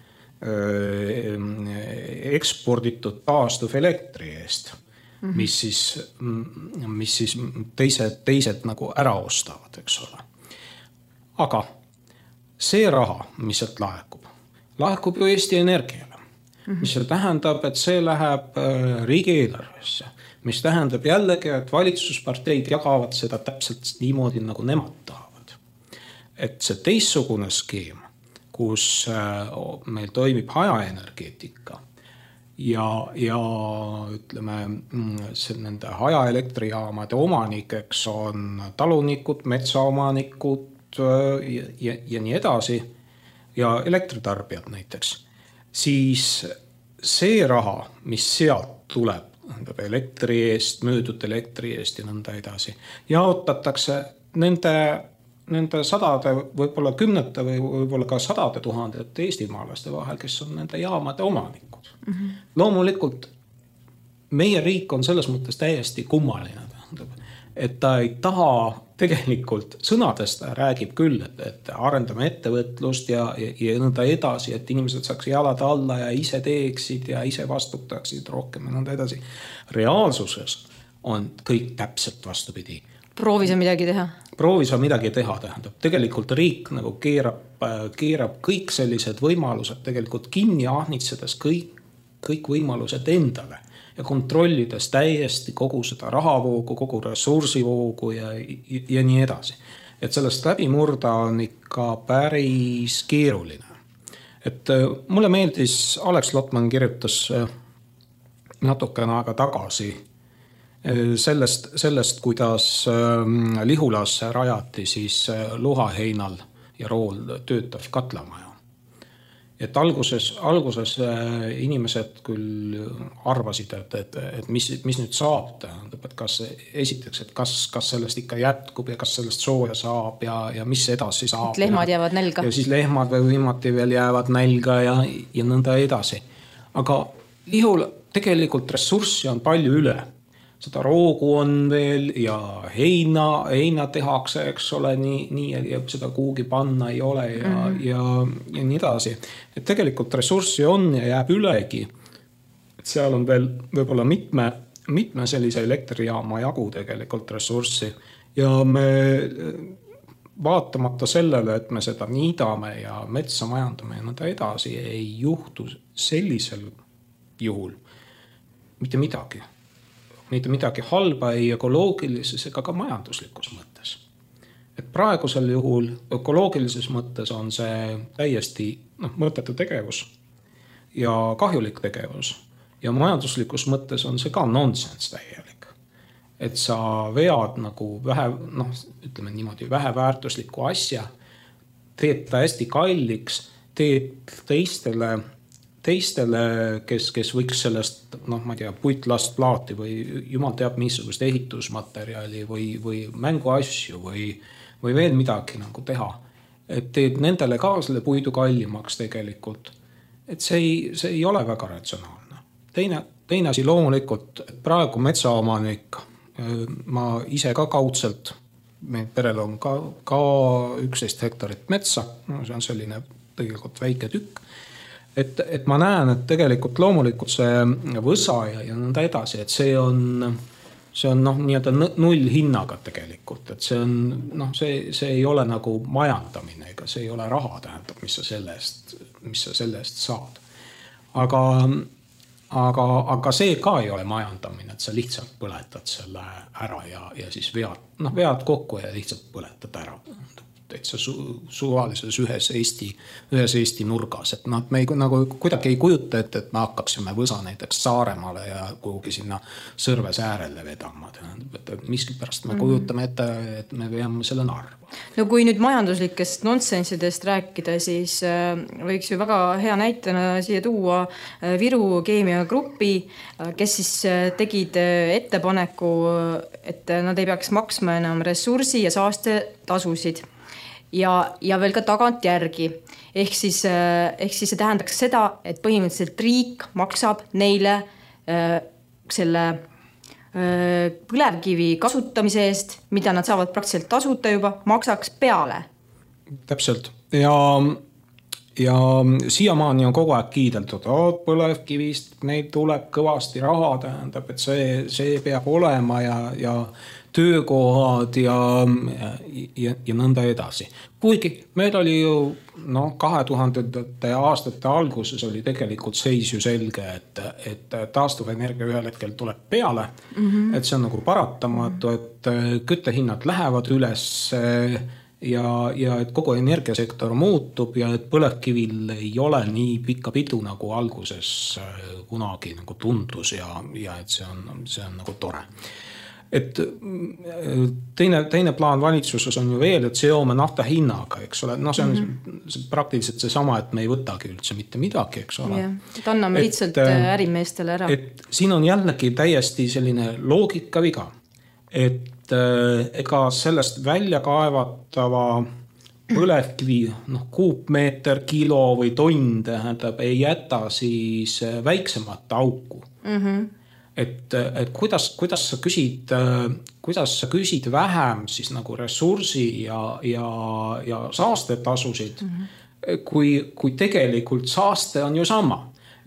eksporditud taastuvelektri eest. Mis siis teised nagu ära ostavad, eks ole. Aga see raha, mis sealt laekub ju Eesti Energiale, mis tähendab, et see läheb riigieelarvesse, mis tähendab jällegi, et valitsusparteid jagavad seda täpselt niimoodi, nagu nemad tahavad. Et see teissugune skeem, kus meil toimib hajaenergeetika, ja ütleme, nende hajaelektrijaamade omanikeks on talunikud, metsaomanikud ja nii edasi ja elektritarbijad näiteks, siis see raha, mis sealt tuleb elektri eest, möödud elektri eest ja nõnda edasi, jaotatakse nende sadade, võib-olla kümnete või võib-olla ka sadade tuhandete eestimaalaste vahel, kes on nende jaamade omanikud. Loomulikult meie riik on selles mõttes täiesti kummaline, et ta ei taha tegelikult sõnadest, ta räägib küll, et arendame ettevõtlust ja nõnda edasi, et inimesed saaks jalad alla ja ise teeksid ja ise vastutaksid rohkem ja nõnda edasi. Reaalsuses on kõik täpselt vastupidi. Proovi sa midagi teha, tähendab. Tegelikult riik nagu keerab kõik sellised võimalused tegelikult kinni ahnitsedes kõik võimalused endale. ja kontrollides täiesti kogu seda rahavoogu, kogu ressursivoogu ja nii edasi. Et sellest läbi murda on ikka päris keeruline. Et mulle meeldis, Alex Lotman kirjutas natukene aega tagasi sellest, kuidas Lihulas rajati siis Luhaheinal ja Rool töötav katlamaja. Et alguses inimesed küll arvasid, et mis nüüd saab, tähendab, et kas sellest ikka jätkub ja kas sellest sooja saab ja mis edasi saab. Et lehmad jäävad nälga. Ja siis lehmad viimati veel jäävad nälga ja nõnda edasi. Aga Lihul tegelikult ressurssi on palju üle. Seda roogu on veel ja heina tehakse, eks ole, nii ja seda kuhugi panna ei ole ja nii edasi. Et tegelikult ressurssi on ja jääb ülegi. Et seal on veel võib-olla mitme sellise elektrijaama jagu tegelikult ressurssi ja me vaatamata sellele, et me seda niidame ja metsa majandame ja nõnda edasi, ei juhtu sellisel juhul mitte midagi halba ei ökoloogilises ega ka majanduslikus mõttes. Et praegusel juhul ökoloogilises mõttes on see täiesti mõttetu tegevus ja kahjulik tegevus ja majanduslikus mõttes on see ka nonsense täielik. Et sa vead nagu ütleme niimoodi väheväärtuslikku asja, teed ta hästi kalliks, teed teistele, kes võiks sellest, ma ei tea, puitlast plaati või jumal teab missugust ehitusmaterjali või mänguasju või veel midagi nagu teha. Et teed nendele ka selle puidu kallimaks tegelikult. Et see ei ole väga ratsionaalne. Teine asi loomulikult, et praegu metsaomanik, ma ise ka kaudselt, meie perel on ka 11 hektarit metsa, see on selline tegelikult väike tükk. Et ma näen, et tegelikult loomulikult see võsa ja nõnda edasi, et see on nii-öelda null hinnaga tegelikult, et see ei ole nagu majandamine, ega see ei ole raha tähendab, mis sa selle eest saad. Aga see ka ei ole majandamine, et sa lihtsalt põletad selle ära ja siis vead kokku ja lihtsalt põletad ära. Täitsa suvalises ühes Eesti nurgas. Et me nagu kuidagi ei kujuta, et me hakkaksime võsa näiteks Saaremaale ja kuhugi sinna Sõrves äärele vedama. Miskipärast me kujutame ette, et me veame selle Narva. No kui nüüd majanduslikest nonsensidest rääkida, siis võiks ju väga hea näitena siia tuua Viru keemiagrupi, kes siis tegid ettepaneku, et nad ei peaks maksma enam ressursi ja saaste tasusid. Ja veel ka tagant järgi. Ehk siis see tähendaks seda, et põhimõtteliselt riik maksab neile selle põlevkivi kasutamise eest, mida nad saavad praktiliselt tasuta juba, maksaks peale. Täpselt. Ja siiamaani on kogu aeg kiideldud, põlevkivist meil tuleb kõvasti raha, tähendab, et see peab olema ja töökohad ja nõnda edasi. Kuigi meil oli ju 2000. aastate alguses oli tegelikult seis ju selge, et taastuvenergia ühel hetkel tuleb peale, et see on nagu paratamatu, et küttehinnad lähevad üles ja et kogu energiasektor muutub ja et põlevkivil ei ole nii pikka pidu nagu alguses kunagi nagu tundus ja et see on nagu tore. Et teine plaan valitsuses on ju veel, et seome nafta hinnaga, eks ole. See on praktiliselt see sama, et me ei võtagi üldse mitte midagi, eks ole. Et anname lihtsalt ärimeestele ära. Et siin on jällegi täiesti selline loogika viga, et ega sellest välja kaevatava põlevkivi kuupmeeter, kilo või tonn tähendab, ei jäta siis väiksemat auku. Et kuidas sa küsid vähem siis nagu ressursi ja saastetasusid, kui tegelikult saaste on ju sama.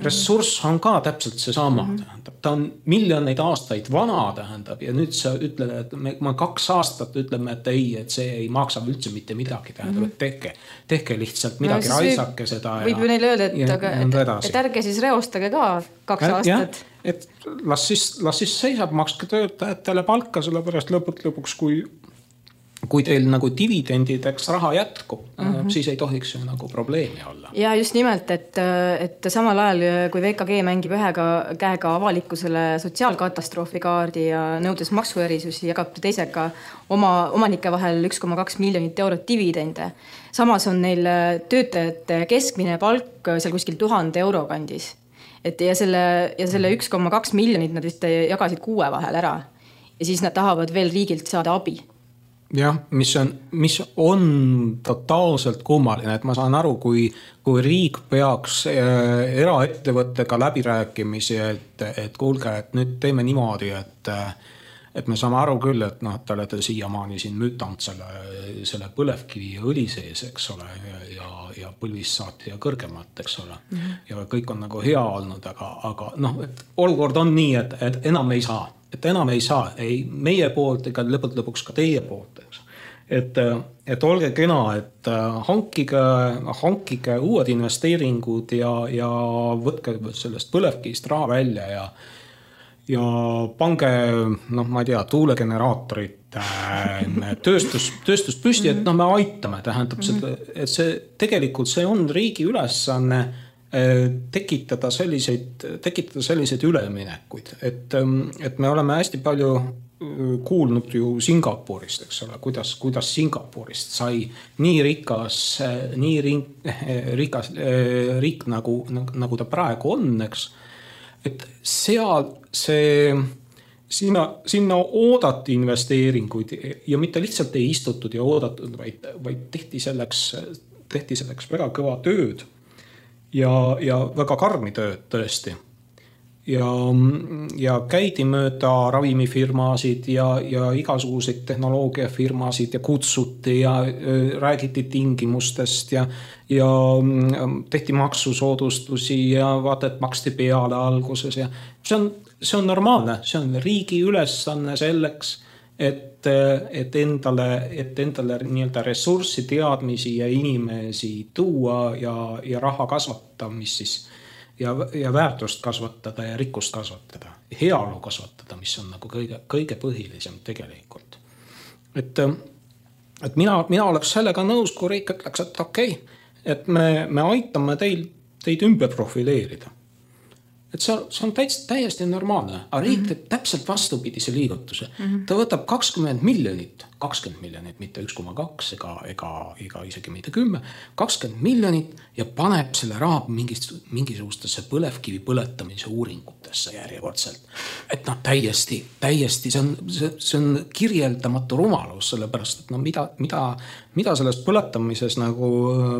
ressurss on ka täpselt see sama, tähendab. Ta on miljoneid aastaid vana, tähendab, ja nüüd sa ütled, et me 2 aastat ütleme, et ei, et see ei maksa üldse mitte midagi, tähendab, et tehke lihtsalt midagi, raisake seda. Võib ju neile öelda, et ärge siis reostage ka 2 aastat. Et las siis seisab, makske töötajatele palka, sellepärast lõpuks, kui teil nagu dividendideks raha jätkub, siis ei tohiks ju nagu probleemi olla. Ja just nimelt, et samal ajal, kui VKG mängib ühe käega avalikkusele sotsiaalkatastroofi kaardi ja nõudes maksuerisusi, jagab teisega oma omanike vahel 1,2 miljonit eurot dividende. Samas on neil töötajate keskmine palk seal kuskil 1000 euro kandis. Ja selle 1,2 miljonit nad vist jagasid 6 vahel ära. Ja siis nad tahavad veel riigilt saada abi. Jah, mis on totaalselt kummaline, et ma saan aru, kui riik peaks eraettevõttega läbirääkimisi, et kuulge, et nüüd teeme niimoodi, et me saame aru küll, et te olete siiamaani siin mütanud selle põlevkivi õli sees, eks ole, ja põlvist saati ja kõrgemalt, eks ole. Ja kõik on nagu hea olnud, aga et olukord on nii, et enam ei saa. Et enam ei saa, ei meie poolt ega lõpuks ka teie poolt. Et olge kena, et hankige uued investeeringud ja võtke sellest põlevkivist raha välja ja pange, ma ei tea, tuulegeneraatorit, tööstus püsti, et me aitame, tähendab, et see tegelikult see on riigi ülesanne tekitada selliseid üleminekuid, et me oleme hästi palju kuulnud ju Singapurist, eks ole, kuidas Singapurist sai nii rikas riik nagu ta praegu on, eks, et seal sinna oodati investeeringuid ja mitte lihtsalt ei istutud ja oodatud, vaid tehti selleks väga kõva tööd. Ja väga karmi tööd tõesti. Ja käidi mööda ravimifirmasid ja igasuguseid tehnoloogiafirmasid ja kutsuti ja räägiti tingimustest ja tehti maksusoodustusi ja vaata, et maksti peale alguses ja see on normaalne, see on riigi ülesanne selleks, et endale nii-öelda ressurssi, teadmisi ja inimesi tuua ja raha kasvatamist siis ja väärtust kasvatada ja rikkust kasvatada, heaolu kasvatada, mis on nagu kõige põhilisem tegelikult. Et mina oleks sellega nõus, kui riik ütleks, et okei, et me aitame teid ümber profileerida. Et see on täiesti normaalne, aga riik teeb täpselt vastupidise liigutuse. Ta võtab 20 miljonit, mitte 1,2 ega isegi mitte 10, 20 miljonit ja paneb selle raha mingisugustesse põlevkivi põletamise uuringutesse järjekordselt. Et täiesti, see on kirjeldamatu rumalus, sellepärast, et mida selles põletamises nagu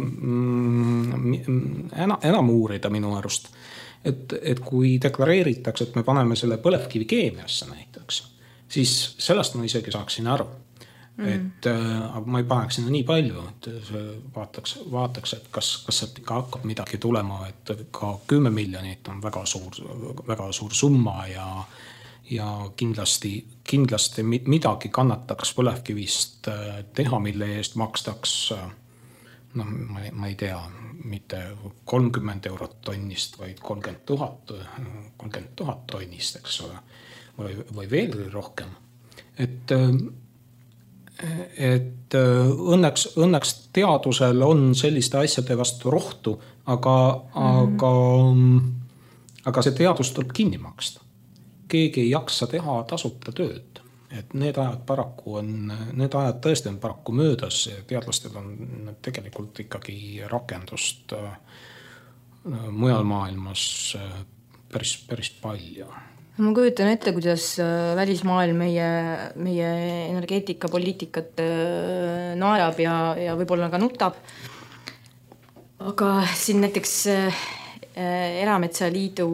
enam uurida minu arust. Et kui deklareeritakse, et me paneme selle põlevkivi keemiasse näiteks, siis sellest ma isegi saaksin aru. Aga ma ei paneks sinna nii palju, et vaataks, et kas sealt ikka hakkab midagi tulema, et ka 10 miljonit on väga suur summa ja kindlasti midagi kannataks põlevkivist teha, mille eest makstaks ma ei tea, mitte 30 eurot tonnist, vaid 30 000 tonnist, eks ole, või veel rohkem. Et õnneks teadusel on selliste asjade vastu rohtu, aga see teadus tuleb kinni maksta. Keegi ei jaksa teha tasuta tööd. Et need ajad tõesti on paraku möödas. Teadlastel on tegelikult ikkagi rakendust mujal maailmas päris palju. Ma kujutan ette, kuidas välismaailm meie energeetikapoliitikat naerab ja võib-olla ka nutab. Aga siin näiteks Erametsaliidu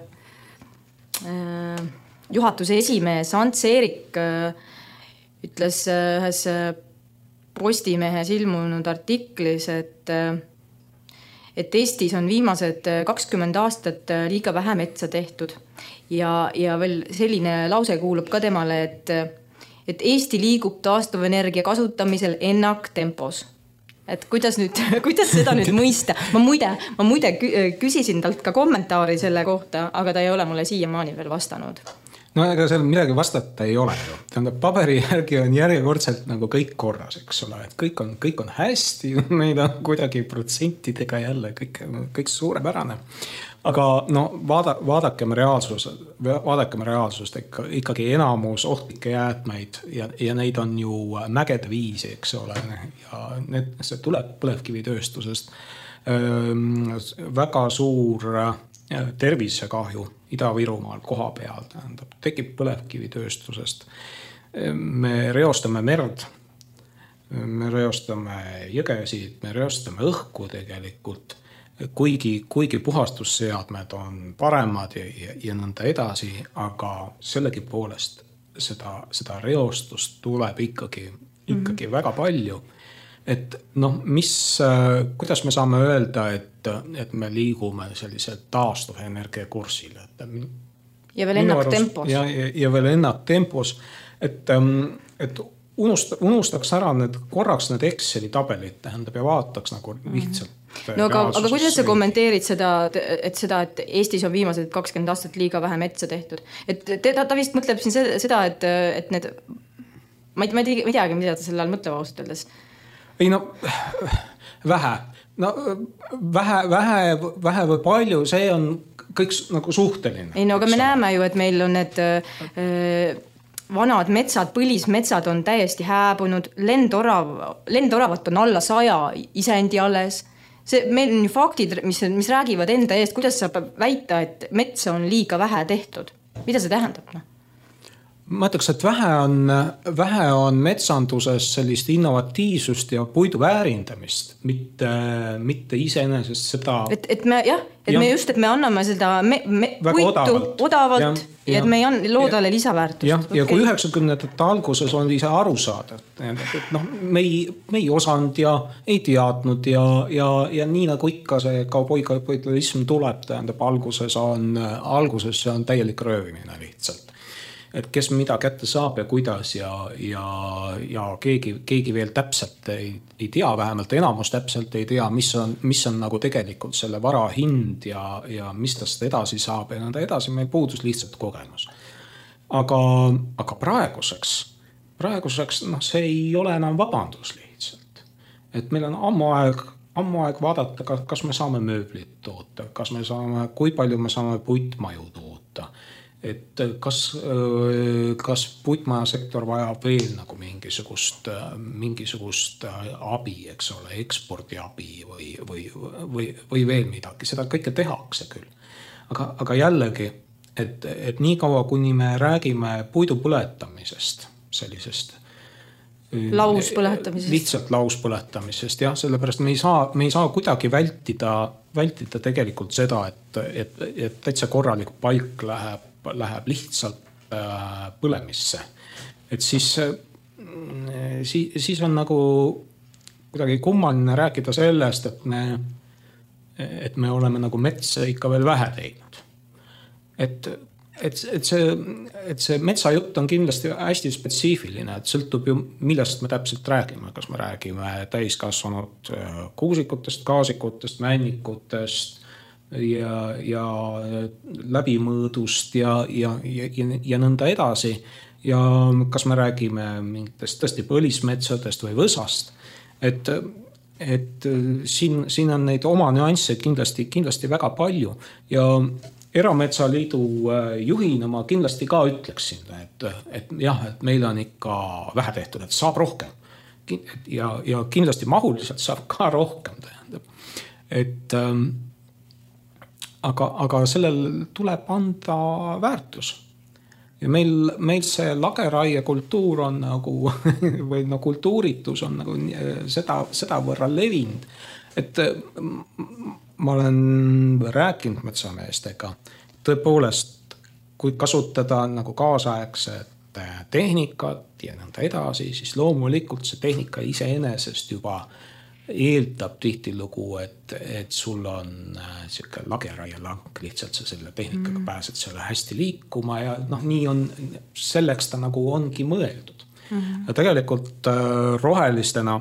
juhatuse esimees Ants Eerik ütles ühes Postimehes ilmunud artiklis, et Eestis on viimased 20 aastat liiga vähe metsa tehtud. Ja veel selline lause kuulub ka temale, et Eesti liigub taastuvenergia kasutamisel ennaktempos. Et kuidas seda nüüd mõista? Ma muide küsisin talt ka kommentaari selle kohta, aga ta ei ole mulle siiamaani veel vastanud. No ega seal midagi vastata ei ole ju. Tähendab, paberi järgi on järjekordselt nagu kõik korras, eks ole. Et kõik on hästi, neid on kuidagi protsentidega jälle kõik suurepärane. Aga no vaadakem reaalsust ikkagi enamus ohtlikke jäätmeid ja neid on ju mägede viisi, eks ole. Ja see tuleb põlevkivitööstusest. Väga suur tervisekahju Ida-Virumaal koha peal, tähendab, tekib põlevkivitööstusest. Me reostame merd, me reostame jõgesid, me reostame õhku tegelikult, kuigi puhastusseadmed on paremad ja nõnda edasi, aga sellegi poolest seda reostust tuleb ikkagi väga palju. Et noh, kuidas me saame öelda, et me liigume sellise taastuvenergia kursil. Ja veel ennaktempos. Ja veel ennaktempos, et unustaks ära korraks need Exceli tabelid, tähendab, ja vaataks nagu lihtsalt. No aga kuidas sa kommenteerid seda, et Eestis on viimased 20 aastat liiga vähe metsa tehtud? Et ta vist mõtleb siin seda, et need, ma ei teagi, mida ta selle all mõtleb ausalt öeldes. Ei no, vähe. No, vähe või palju, see on kõik nagu suhteline. Ei no, aga me näeme ju, et meil on need vanad metsad, põlismetsad on täiesti hääbunud, lendoravat on alla 100 isendi alles. Meil on ju faktid, mis räägivad enda eest, kuidas saab väita, et metsa on liiga vähe tehtud. Mida see tähendab? Ma ütleks, et vähe on metsanduses sellist innovatiivsust ja puidu väärindamist, mitte iseenesest seda. Et me anname seda puitu odavalt ja et me ei loodale lisaväärtust. Ja kui 90ndate alguses on see aru saada, et noh, me ei osanud ja ei teadnud ja nii nagu ikka see kauboikapitalism tuleb, tähendab, alguses see on täielik röövimine lihtsalt. Et kes mida kätte saab ja kuidas ja keegi veel täpselt ei tea, vähemalt enamus täpselt ei tea, mis on nagu tegelikult selle vara hind ja mis tast edasi saab ja nõnda edasi, meil puudus lihtsalt kogemus. Aga praeguseks no, see ei ole enam vabandus lihtsalt. Et meil on ammu aeg vaadata, kas me saame mööblit toota, kui palju me saame puitmaju toota. Et kas puitmajasektor vajab veel nagu mingisugust abi, eks ole, ekspordiabi või veel midagi. Seda kõike tehakse küll. Aga jällegi, et nii kaua, kuni me räägime puidu põletamisest, sellisest lauspõletamisest. Lihtsalt lauspõletamisest, jah, sellepärast me ei saa kuidagi vältida tegelikult seda, et täitsa korralik paik läheb lihtsalt põlemisse. Et siis on nagu kuidagi kummaline rääkida sellest, et me oleme nagu metsa ikka veel vähe teinud. Et see metsajutt on kindlasti hästi spetsiifiline, et sõltub ju, millest me täpselt räägime. Kas me räägime täiskasvanud kuusikutest, kaasikutest, männikutest ja läbimõõdust ja nõnda edasi. Ja kas me räägime mingitest tõesti põlismetsadest või võsast. Et siin on neid oma nüansse kindlasti väga palju. Ja Erametsaliidu juhina ma kindlasti ka ütleksin, et jah, et meil on ikka vähe tehtud, et saab rohkem. Ja kindlasti mahuliselt saab ka rohkem, tähendab. Et aga sellel tuleb anda väärtus. Ja meil see lageraie kultuur on nagu, või no kultuuritus on nagu seda võrra levinud. Et ma olen rääkinud metsameestega. Tõepoolest, kui kasutada nagu kaasaegset tehnikat ja nõnda edasi, siis loomulikult see tehnika iseenesest juba eeldab tihtilugu, et sul on siuke lageraielank, lihtsalt sa selle tehnikaga pääsed selle hästi liikuma ja nii on, selleks ta nagu ongi mõeldud. Ja tegelikult rohelistena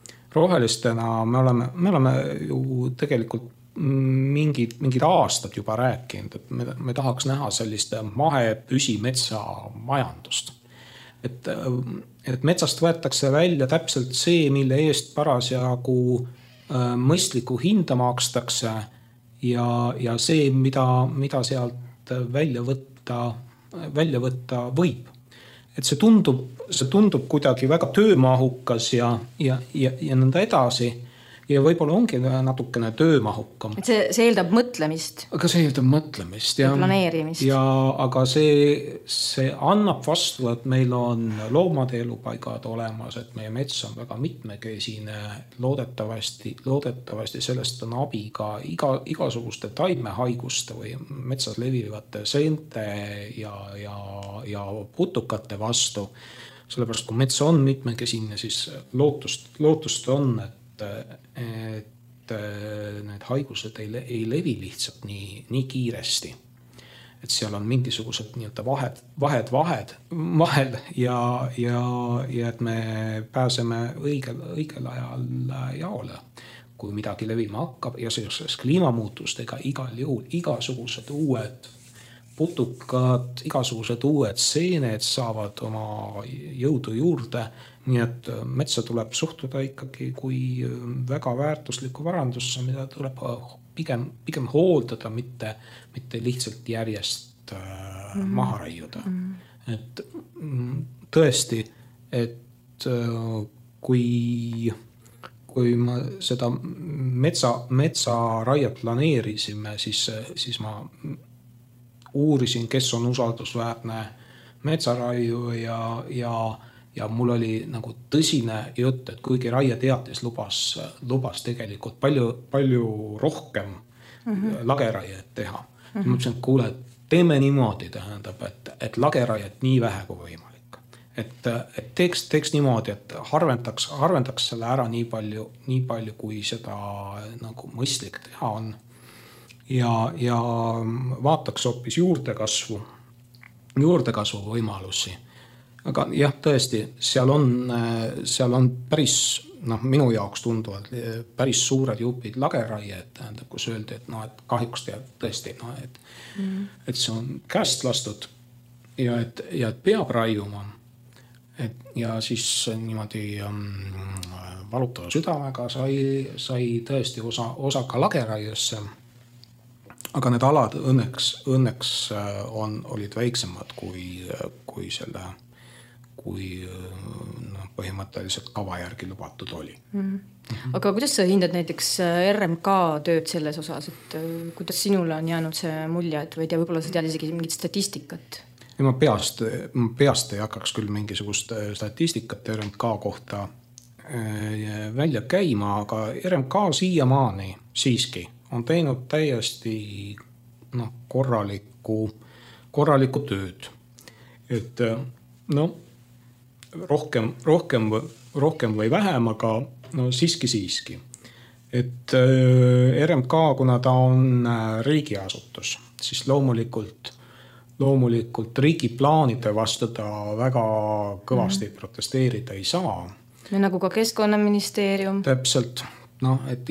me oleme ju tegelikult mingid aastad juba rääkinud, et me tahaks näha sellist mahepüsimetsa majandust. Et metsast võetakse välja täpselt see, mille eest parasjagu mõistliku hinda makstakse ja see, mida sealt välja võtta võib. Et see tundub kuidagi väga töömahukas ja nõnda edasi. Ja võib-olla ongi natukene töömahukam. Et see eeldab mõtlemist. Aga see eeldab mõtlemist ja planeerimist. Aga see annab vastu, et meil on loomade elupaigad olemas, et meie mets on väga mitmekesine. Loodetavasti sellest on abi ka igasuguste taimehaiguste või metsas levivate seente ja putukate vastu. Sellepärast, kui mets on mitmekesine, siis lootust on, et need haigused ei levi lihtsalt nii kiiresti. Et seal on mingisugused vahed vahel ja et me pääseme õigel ajal jaole, kui midagi levima hakkab ja seoses kliimamuutustega igal juhul igasugused uued putukad, igasugused uued seened saavad oma jõudu juurde. Nii et metsa tuleb suhtuda ikkagi kui väga väärtuslikku varandusse, mida tuleb pigem hooldada, mitte lihtsalt järjest maha raiuda. Et tõesti, et kui ma seda metsa raiet planeerisime, siis ma uurisin, kes on usaldusväärne metsaraiu ja mul oli nagu tõsine jutt, et kuigi raieteatis lubas tegelikult palju rohkem lageraiet teha. Ma mõtlesin, et kuule, teeme niimoodi, tähendab, et lageraiet nii vähe kui võimalik. Et teeks niimoodi, et harvendaks selle ära nii palju, kui seda nagu mõistlik teha on. Ja vaataks hoopis juurdekasvu võimalusi. Aga jah, tõesti, seal on päris, minu jaoks tunduvad päris suured jupid lageraie, tähendab, kus öeldi, et kahjuks tõesti, et see on käest lastud ja et peab raiuma. Ja siis niimoodi valutava südamega sai tõesti osa ka lageraiesse. Aga need alad õnneks olid väiksemad kui põhimõtteliselt kava järgi lubatud oli. Aga kuidas sa hindad näiteks RMK tööd selles osas, et kuidas sinule on jäänud see mulje, et või võib-olla sa tead isegi mingit statistikat? Ma peast ei hakkaks küll mingisugust statistikat RMK kohta välja käima, aga RMK siiamaani siiski on teinud täiesti korralikku tööd. Et rohkem või vähem, aga siiski. Et RMK, kuna ta on riigiasutus, siis loomulikult riigi plaanide vastu ta väga kõvasti protesteerida ei saa. Ja nagu ka Keskkonnaministeerium. Täpselt. Et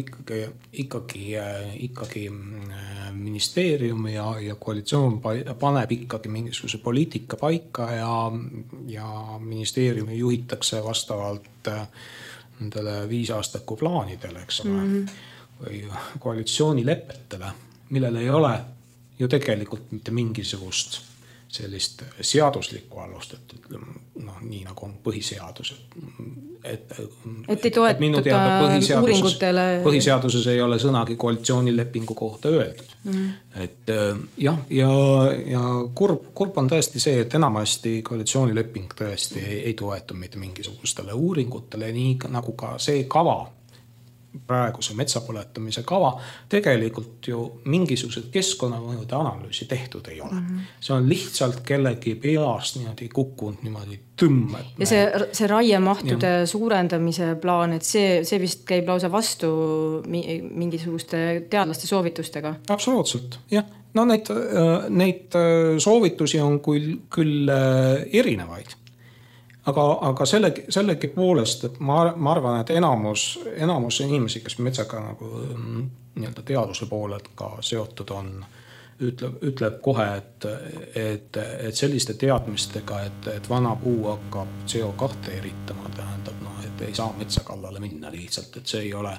ikkagi ministeerium ja koalitsioon paneb ikkagi mingisuguse poliitika paika ja ministeeriumi juhitakse vastavalt nendele 5-aastaku plaanidele, eks ole, või koalitsioonilepetele, millel ei ole ju tegelikult mitte mingisugust sellist seaduslikku alust, et nii nagu on põhiseadus. Et ei toetuda uuringutele. Põhiseaduses ei ole sõnagi koalitsioonilepingu kohta öeldud. Et ja kurb on tõesti see, et enamasti koalitsioonileping tõesti ei toetu mitte mingisugustele uuringutele, nii nagu ka see kava praeguse metsapõletamise kava, tegelikult ju mingisugused keskkonnamõjude analüüsi tehtud ei ole. See on lihtsalt kellegi peast niimoodi kukkunud niimoodi tõmm. Ja see raiemahtude suurendamise plaan, et see vist käib lausa vastu mingisuguste teadlaste soovitustega. Absoluutselt, jah. No neid soovitusi on küll erinevaid. Aga sellegi poolest, et ma arvan, et enamus inimesi, kes metsaga nagu nii-öelda teaduse poolelt ka seotud on, ütleb kohe, et selliste teadmistega, et vana puu hakkab CO2 eritama, tähendab, et ei saa metsa kallale minna lihtsalt, et see ei ole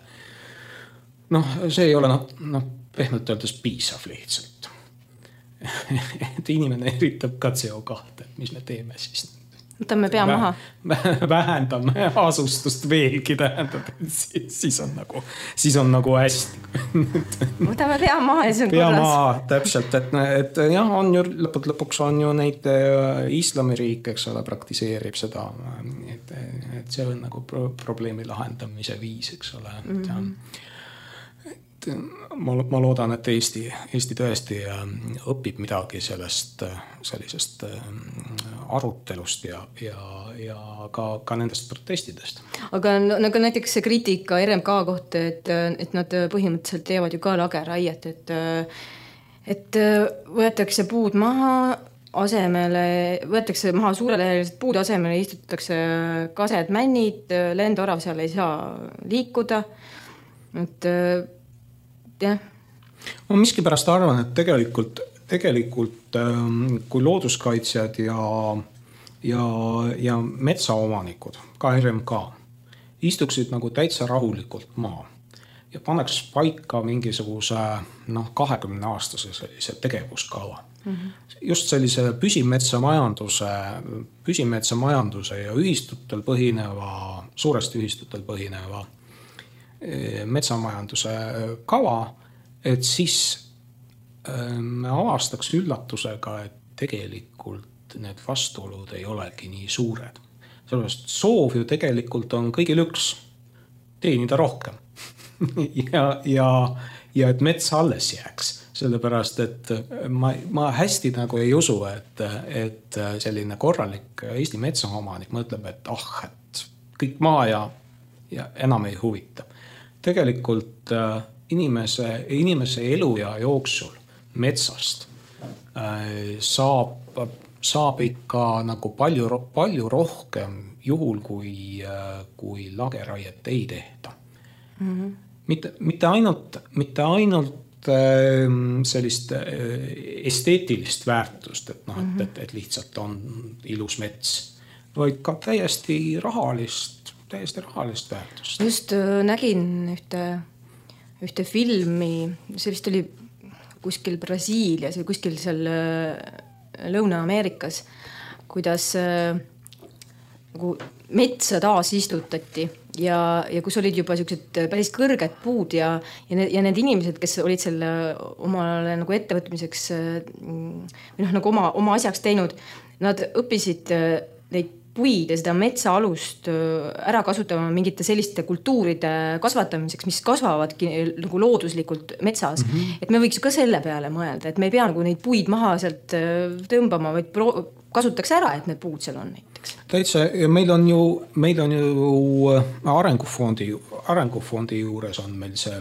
pehmelt öeldes piisav lihtsalt. Et inimene eritab ka CO2, et mis me teeme siis? Võtame pea maha. Vähendame asustust veelgi, tähendab, et siis on nagu hästi. Võtame pea maha ja see on pea korras. Maha, täpselt, et jah, on ju lõpuks on ju neid islamiriik, eks ole, praktiseerib seda, et see on nagu probleemi lahendamise viis, eks ole. Ma loodan, et Eesti tõesti õpib midagi sellisest arutelust ja ka nendest protestidest. Aga nagu näiteks see kriitika RMK kohta, et nad põhimõtteliselt teevad ju ka lageraiet, et võetakse puud maha asemele, võetakse maha suurelehelised puud asemele, istutatakse kased, männid, lendorav seal ei saa liikuda, et jah. Ma miskipärast arvan, et tegelikult kui looduskaitsjad ja metsaomanikud, ka RMK, istuksid nagu täitsa rahulikult maa ja paneks paika mingisuguse 20-aastase sellise tegevuskava. Just sellise püsimetsamajanduse ja ühistutel põhineva, suuresti ühistutel põhineva metsamajanduse kava, et siis me avastaks üllatusega, et tegelikult need vastuolud ei olegi nii suured. Sellepärast soov ju tegelikult on kõigil üks teenida rohkem ja et mets alles jääks. Sellepärast, et ma hästi nagu ei usu, et selline korralik Eesti metsaomanik mõtleb, et kõik maa ja enam ei huvita. Tegelikult inimese eluja jooksul metsast saab ikka nagu palju rohkem juhul, kui lageraiet ei tehta. Mitte ainult sellist esteetilist väärtust, et lihtsalt on ilus mets, vaid ka täiesti rahalist väärtust. Just nägin ühte filmi, see vist oli kuskil Brasiilias või kuskil seal Lõuna-Ameerikas, kuidas nagu metsa taas istutati ja kus olid juba sellised päris kõrged puud ja need inimesed, kes olid selle omale nagu ettevõtmiseks või nagu oma asjaks teinud, nad õppisid neid puid ja seda metsaalust ära kasutama mingite selliste kultuuride kasvatamiseks, mis kasvavadki nagu looduslikult metsas. Et me võiks ju ka selle peale mõelda, et me ei pea nagu neid puid maha sealt tõmbama, vaid kasutaks ära, et need puud seal on näiteks. Täitsa, meil on ju arengufondi juures on meil see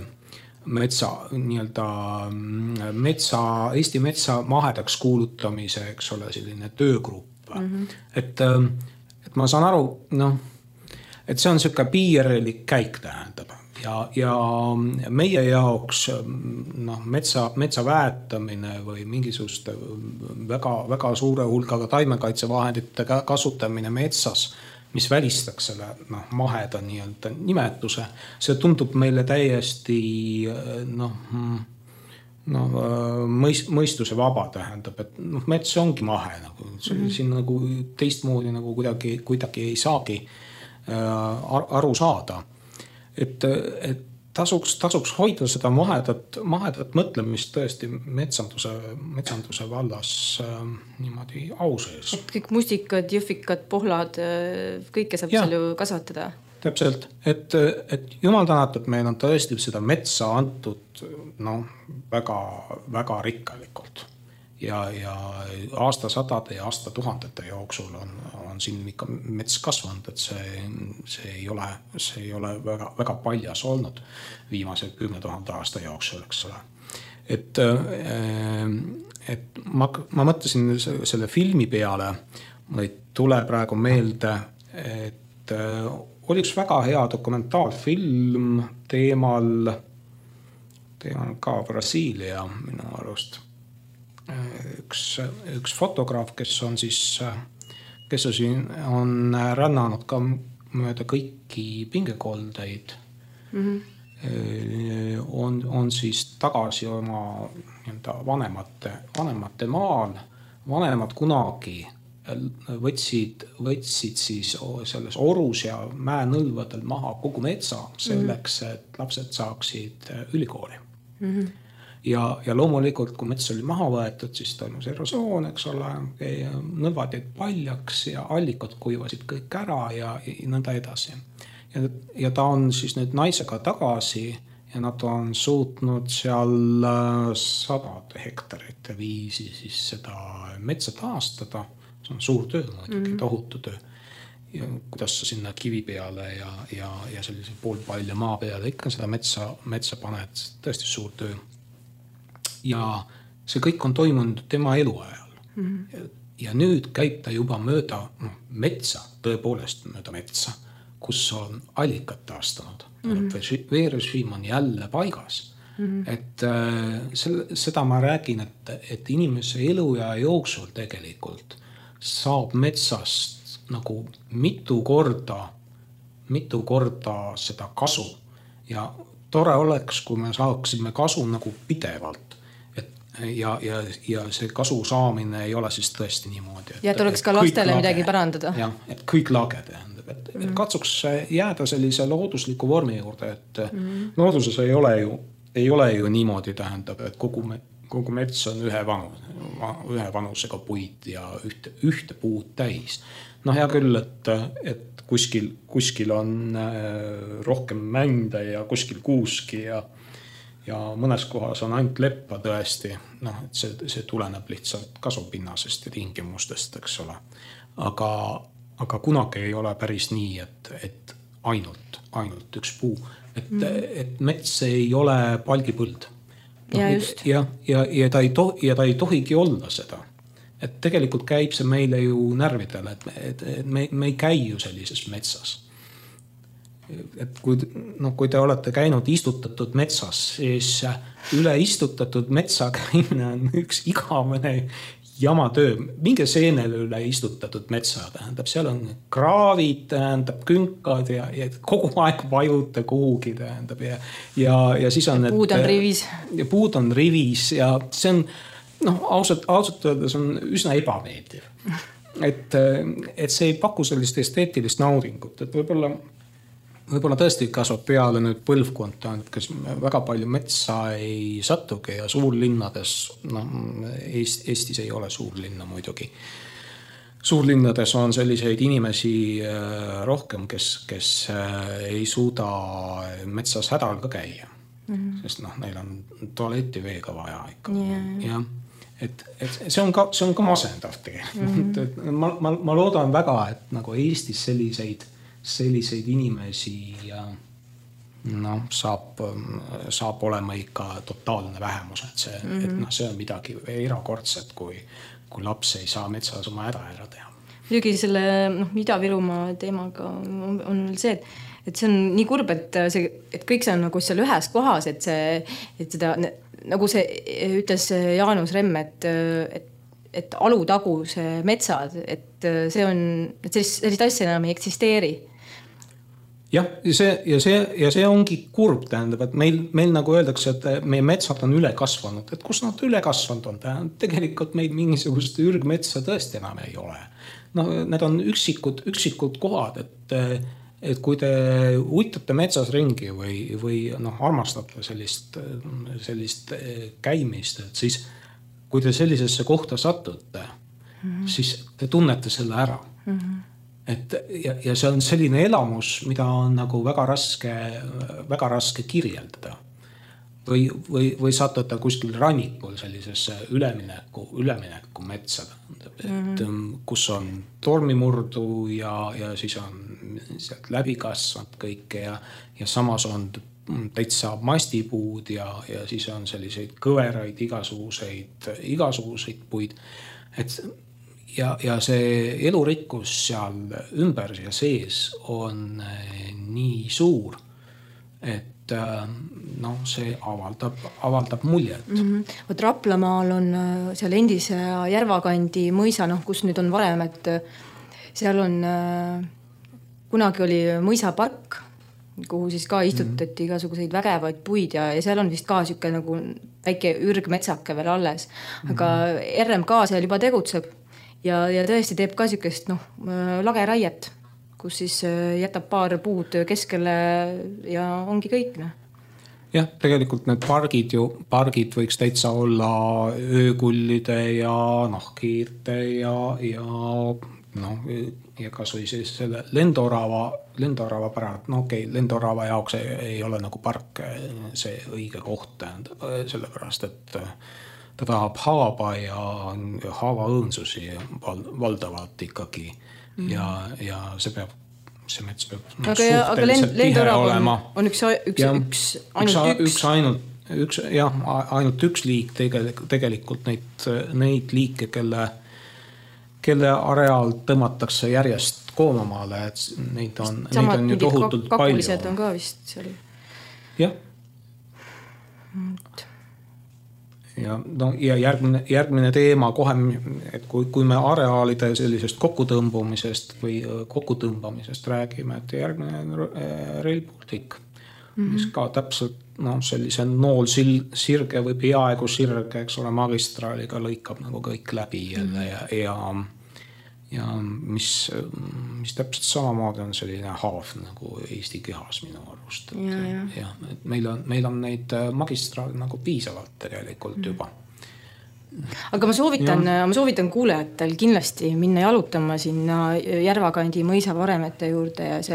Eesti metsa mahedaks kuulutamise, eks ole, selline töögrupp. Et ma saan aru, et see on selline piirlik käik, tähendab. Ja meie jaoks metsa väetamine või mingisuguste väga suure hulgaga taimekaitsevahendite kasutamine metsas, mis välistaks selle maheda nimetuse, see tundub meile täiesti mõistuse vaba, tähendab, et mets ongi mahe, siin nagu teistmoodi nagu kuidagi ei saagi aru saada. Et tasuks hoida seda mahedat mõtlemist tõesti metsanduse vallas niimoodi au sees. Et kõik mustikad, jõhvikad, pohlad, kõike saab seal ju kasvatada. Täpselt, et jumal tänatud, meil on tõesti seda metsa antud väga, väga rikkalikult. Ja aastasadade ja aastatuhandete jooksul on siin ikka mets kasvanud, et see ei ole väga, väga paljas olnud viimase 10 000 aasta jooksul, eks ole. Et ma mõtlesin selle filmi peale, mul ei tule praegu meelde, et oli üks väga hea dokumentaalfilm teemal ka Brasiilia minu arust. Üks fotograaf, kes on rännanud ka mööda kõiki pingekoldeid, on siis tagasi oma vanemate maal. Vanemad kunagi võtsid siis selles orus ja mäenõlvadel maha kogu metsa selleks, et lapsed saaksid ülikooli. Ja loomulikult, kui mets oli maha võetud, siis toimus erosoon, eks ole, nõlvad jäid paljaks ja allikad kuivasid kõik ära ja nõnda edasi. Ja ta on siis nüüd naisega tagasi ja nad on suutnud seal 100 hektarit viisi siis seda metsa taastada. See on suur töö, muidugi, tohutu töö. Ja kuidas sa sinna kivi peale ja sellise poolpalja maa peale ikka seda metsa paned, tõesti suur töö. Ja see kõik on toimunud tema eluajal. Ja nüüd käib ta juba mööda metsa, tõepoolest mööda metsa, kus on allikad taastanud. Veerežiim on jälle paigas. Et seda ma räägin, et inimese eluaja jooksul tegelikult saab metsast nagu mitu korda seda kasu. Ja tore oleks, kui me saaksime kasu nagu pidevalt. Ja see kasu saamine ei ole siis tõesti niimoodi. Ja et oleks ka lastele midagi pärandada. Ja, et kõik lage tähendab. Et katsuks jääda sellise loodusliku vormi juurde, et looduses ei ole ju niimoodi tähendab, et kogu mets on ühe vanusega puid ja ühte puud täis. Hea küll, et kuskil on rohkem mände ja kuskil kuuski ja mõnes kohas on ainult leppa tõesti, et see tuleneb lihtsalt kasvupinnasest ja tingimustest, eks ole. Aga kunagi ei ole päris nii, et ainult üks puu. Et mets ei ole palgipõld. Ja just. Ja ta ei tohigi olla seda. Et tegelikult käib see meile ju närvidele, et me ei käi ju sellises metsas. Et kui te olete käinud istutatud metsas, siis üle istutatud metsa käimine on üks igavene jamatöö. Minge seenele üle istutatud metsa, tähendab, seal on kraavid, tähendab, künkad ja kogu aeg vajute kuhugi, tähendab, ja siis on puud on rivis. Ja puud on rivis ja see on, ausalt öeldes on üsna ebameeldiv. Et see ei paku sellist esteetilist naudingut, et võib-olla tõesti kasvab peale nüüd põlvkond, kes väga palju metsa ei satugi ja suurlinnades, Eestis ei ole suurlinna muidugi. Suurlinnades on selliseid inimesi rohkem, kes ei suuda metsas hädal ka käia. Sest neil on tualetiveega vaja ikka. Ja, et see on ka masendav tegelikult. Ma loodan väga, et nagu Eestis selliseid inimesi saab olema ikka totaalne vähemus, et see on midagi erakordset, kui laps ei saa metsas oma häda ära teha. Muidugi selle Ida-Virumaa teemaga on veel see, et see on nii kurb, et kõik see on nagu seal ühes kohas, et seda, nagu see ütles Jaanus Remm, et alutaguse metsad, et see on, et sellist asja enam ei eksisteeri. Jah, ja see ongi kurb, tähendab, et meil nagu öeldakse, et meie metsad on üle kasvanud, et kus nad üle kasvanud on, tegelikult meil mingisugust ürgmetsa tõesti enam ei ole. Need on üksikud kohad, et kui te uitate metsas ringi või armastate sellist käimist, et siis kui te sellisesse kohta satute, siis te tunnete selle ära. ja see on selline elamus, mida on nagu väga raske kirjeldada. Või sattuda kuskil rannikul sellisesse ülemineku metsada, kus on tormimurdu ja siis on sealt läbi kasvanud kõike ja samas on täitsa mastipuud ja siis on selliseid kõveraid igasuguseid puid. Ja see elurikkus seal ümber ja sees on nii suur, et see avaldab muljet. Võt Raplamaal on seal endise Järvakandi mõisa, kus nüüd on varem, et seal on, kunagi oli mõisapark, kuhu siis ka istutati igasuguseid vägevaid puid ja seal on vist ka siuke nagu väike ürgmetsake veel alles. Aga RMK seal juba tegutseb ja tõesti teeb ka siukest lageraiet, kus siis jätab paar puud keskele ja ongi kõik. Jah, tegelikult need pargid võiks täitsa olla öökullide ja nahkhiirte ja kas või selle lendorava päralt. Lendorava jaoks ei ole nagu park see õige koht, sellepärast, et ta tahab haaba ja haavaõõnsusi valdavalt ikkagi. Ja see mets peab suhteliselt tihe olema. On ainult üks liik tegelikult neid liike, kelle areaal tõmmatakse järjest koomamaale, et neid on ju tohutult palju. Kakulised on ka vist seal. Jah. Ja järgmine teema kohe, et kui me areaalide sellisest kokkutõmbamisest räägime, et järgmine on Rail Baltic, mis ka täpselt sellise noolsirge või peaaegu sirge, eks ole, magistraaliga lõikab nagu kõik läbi jälle ja mis täpselt samamoodi on selline haav nagu Eesti kehas minu arust. Et meil on neid magistraale nagu piisavalt tegelikult juba. Aga ma soovitan kuulejatel kindlasti minna jalutama sinna Järvakandi mõisa varemete juurde ja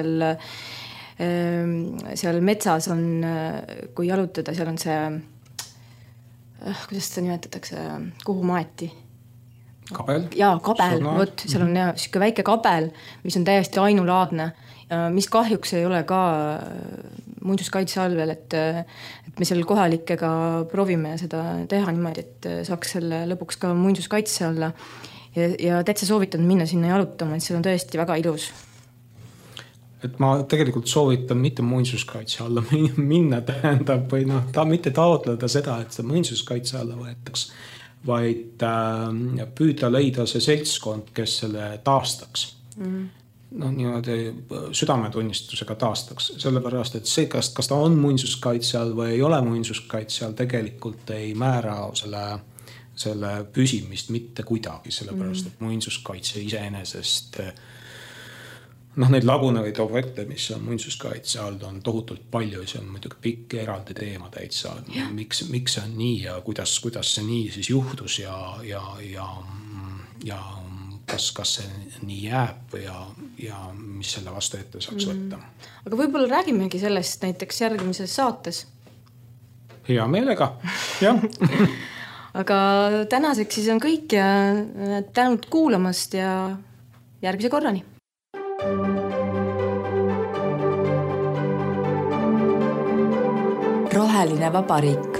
seal metsas on, kui jalutada, seal on see, kuidas seda nimetatakse, kuhu maeti? Kabel. Jaa, kabel, seal on siuke väike kabel, mis on täiesti ainulaadne, mis kahjuks ei ole ka muinsuskaitse all veel, et me seal kohalikega proovime seda teha niimoodi, et saaks selle lõpuks ka muinsuskaitse alla ja täitsa soovitan minna sinna jalutama, et see on tõesti väga ilus. Et ma tegelikult soovitan mitte muinsuskaitse alla minna tähendab või mitte taotleda seda, et see muinsuskaitse alla võetaks, vaid püüda leida see seltskond, kes selle taastaks. Niimoodi südametunnistusega taastaks. Sellepärast, et see, kas ta on muinsuskaitse all või ei ole muinsuskaitse all, tegelikult ei määra selle püsimist mitte kuidagi. Sellepärast, et muinsuskaitse iseenesest neid lagunevaid objekte, mis on muinsuskaitse all, on tohutult palju. See on muidugi pikk eraldi teema täitsa. Miks see on nii ja kuidas see nii siis juhtus ja kas see nii jääb ja mis selle vastu ette saaks võtta. Aga võib-olla räägimegi sellest näiteks järgmises saates. Hea meelega, jah. Aga tänaseks siis on kõik ja tänud kuulamast ja järgmise korrani. Roheline vabariik.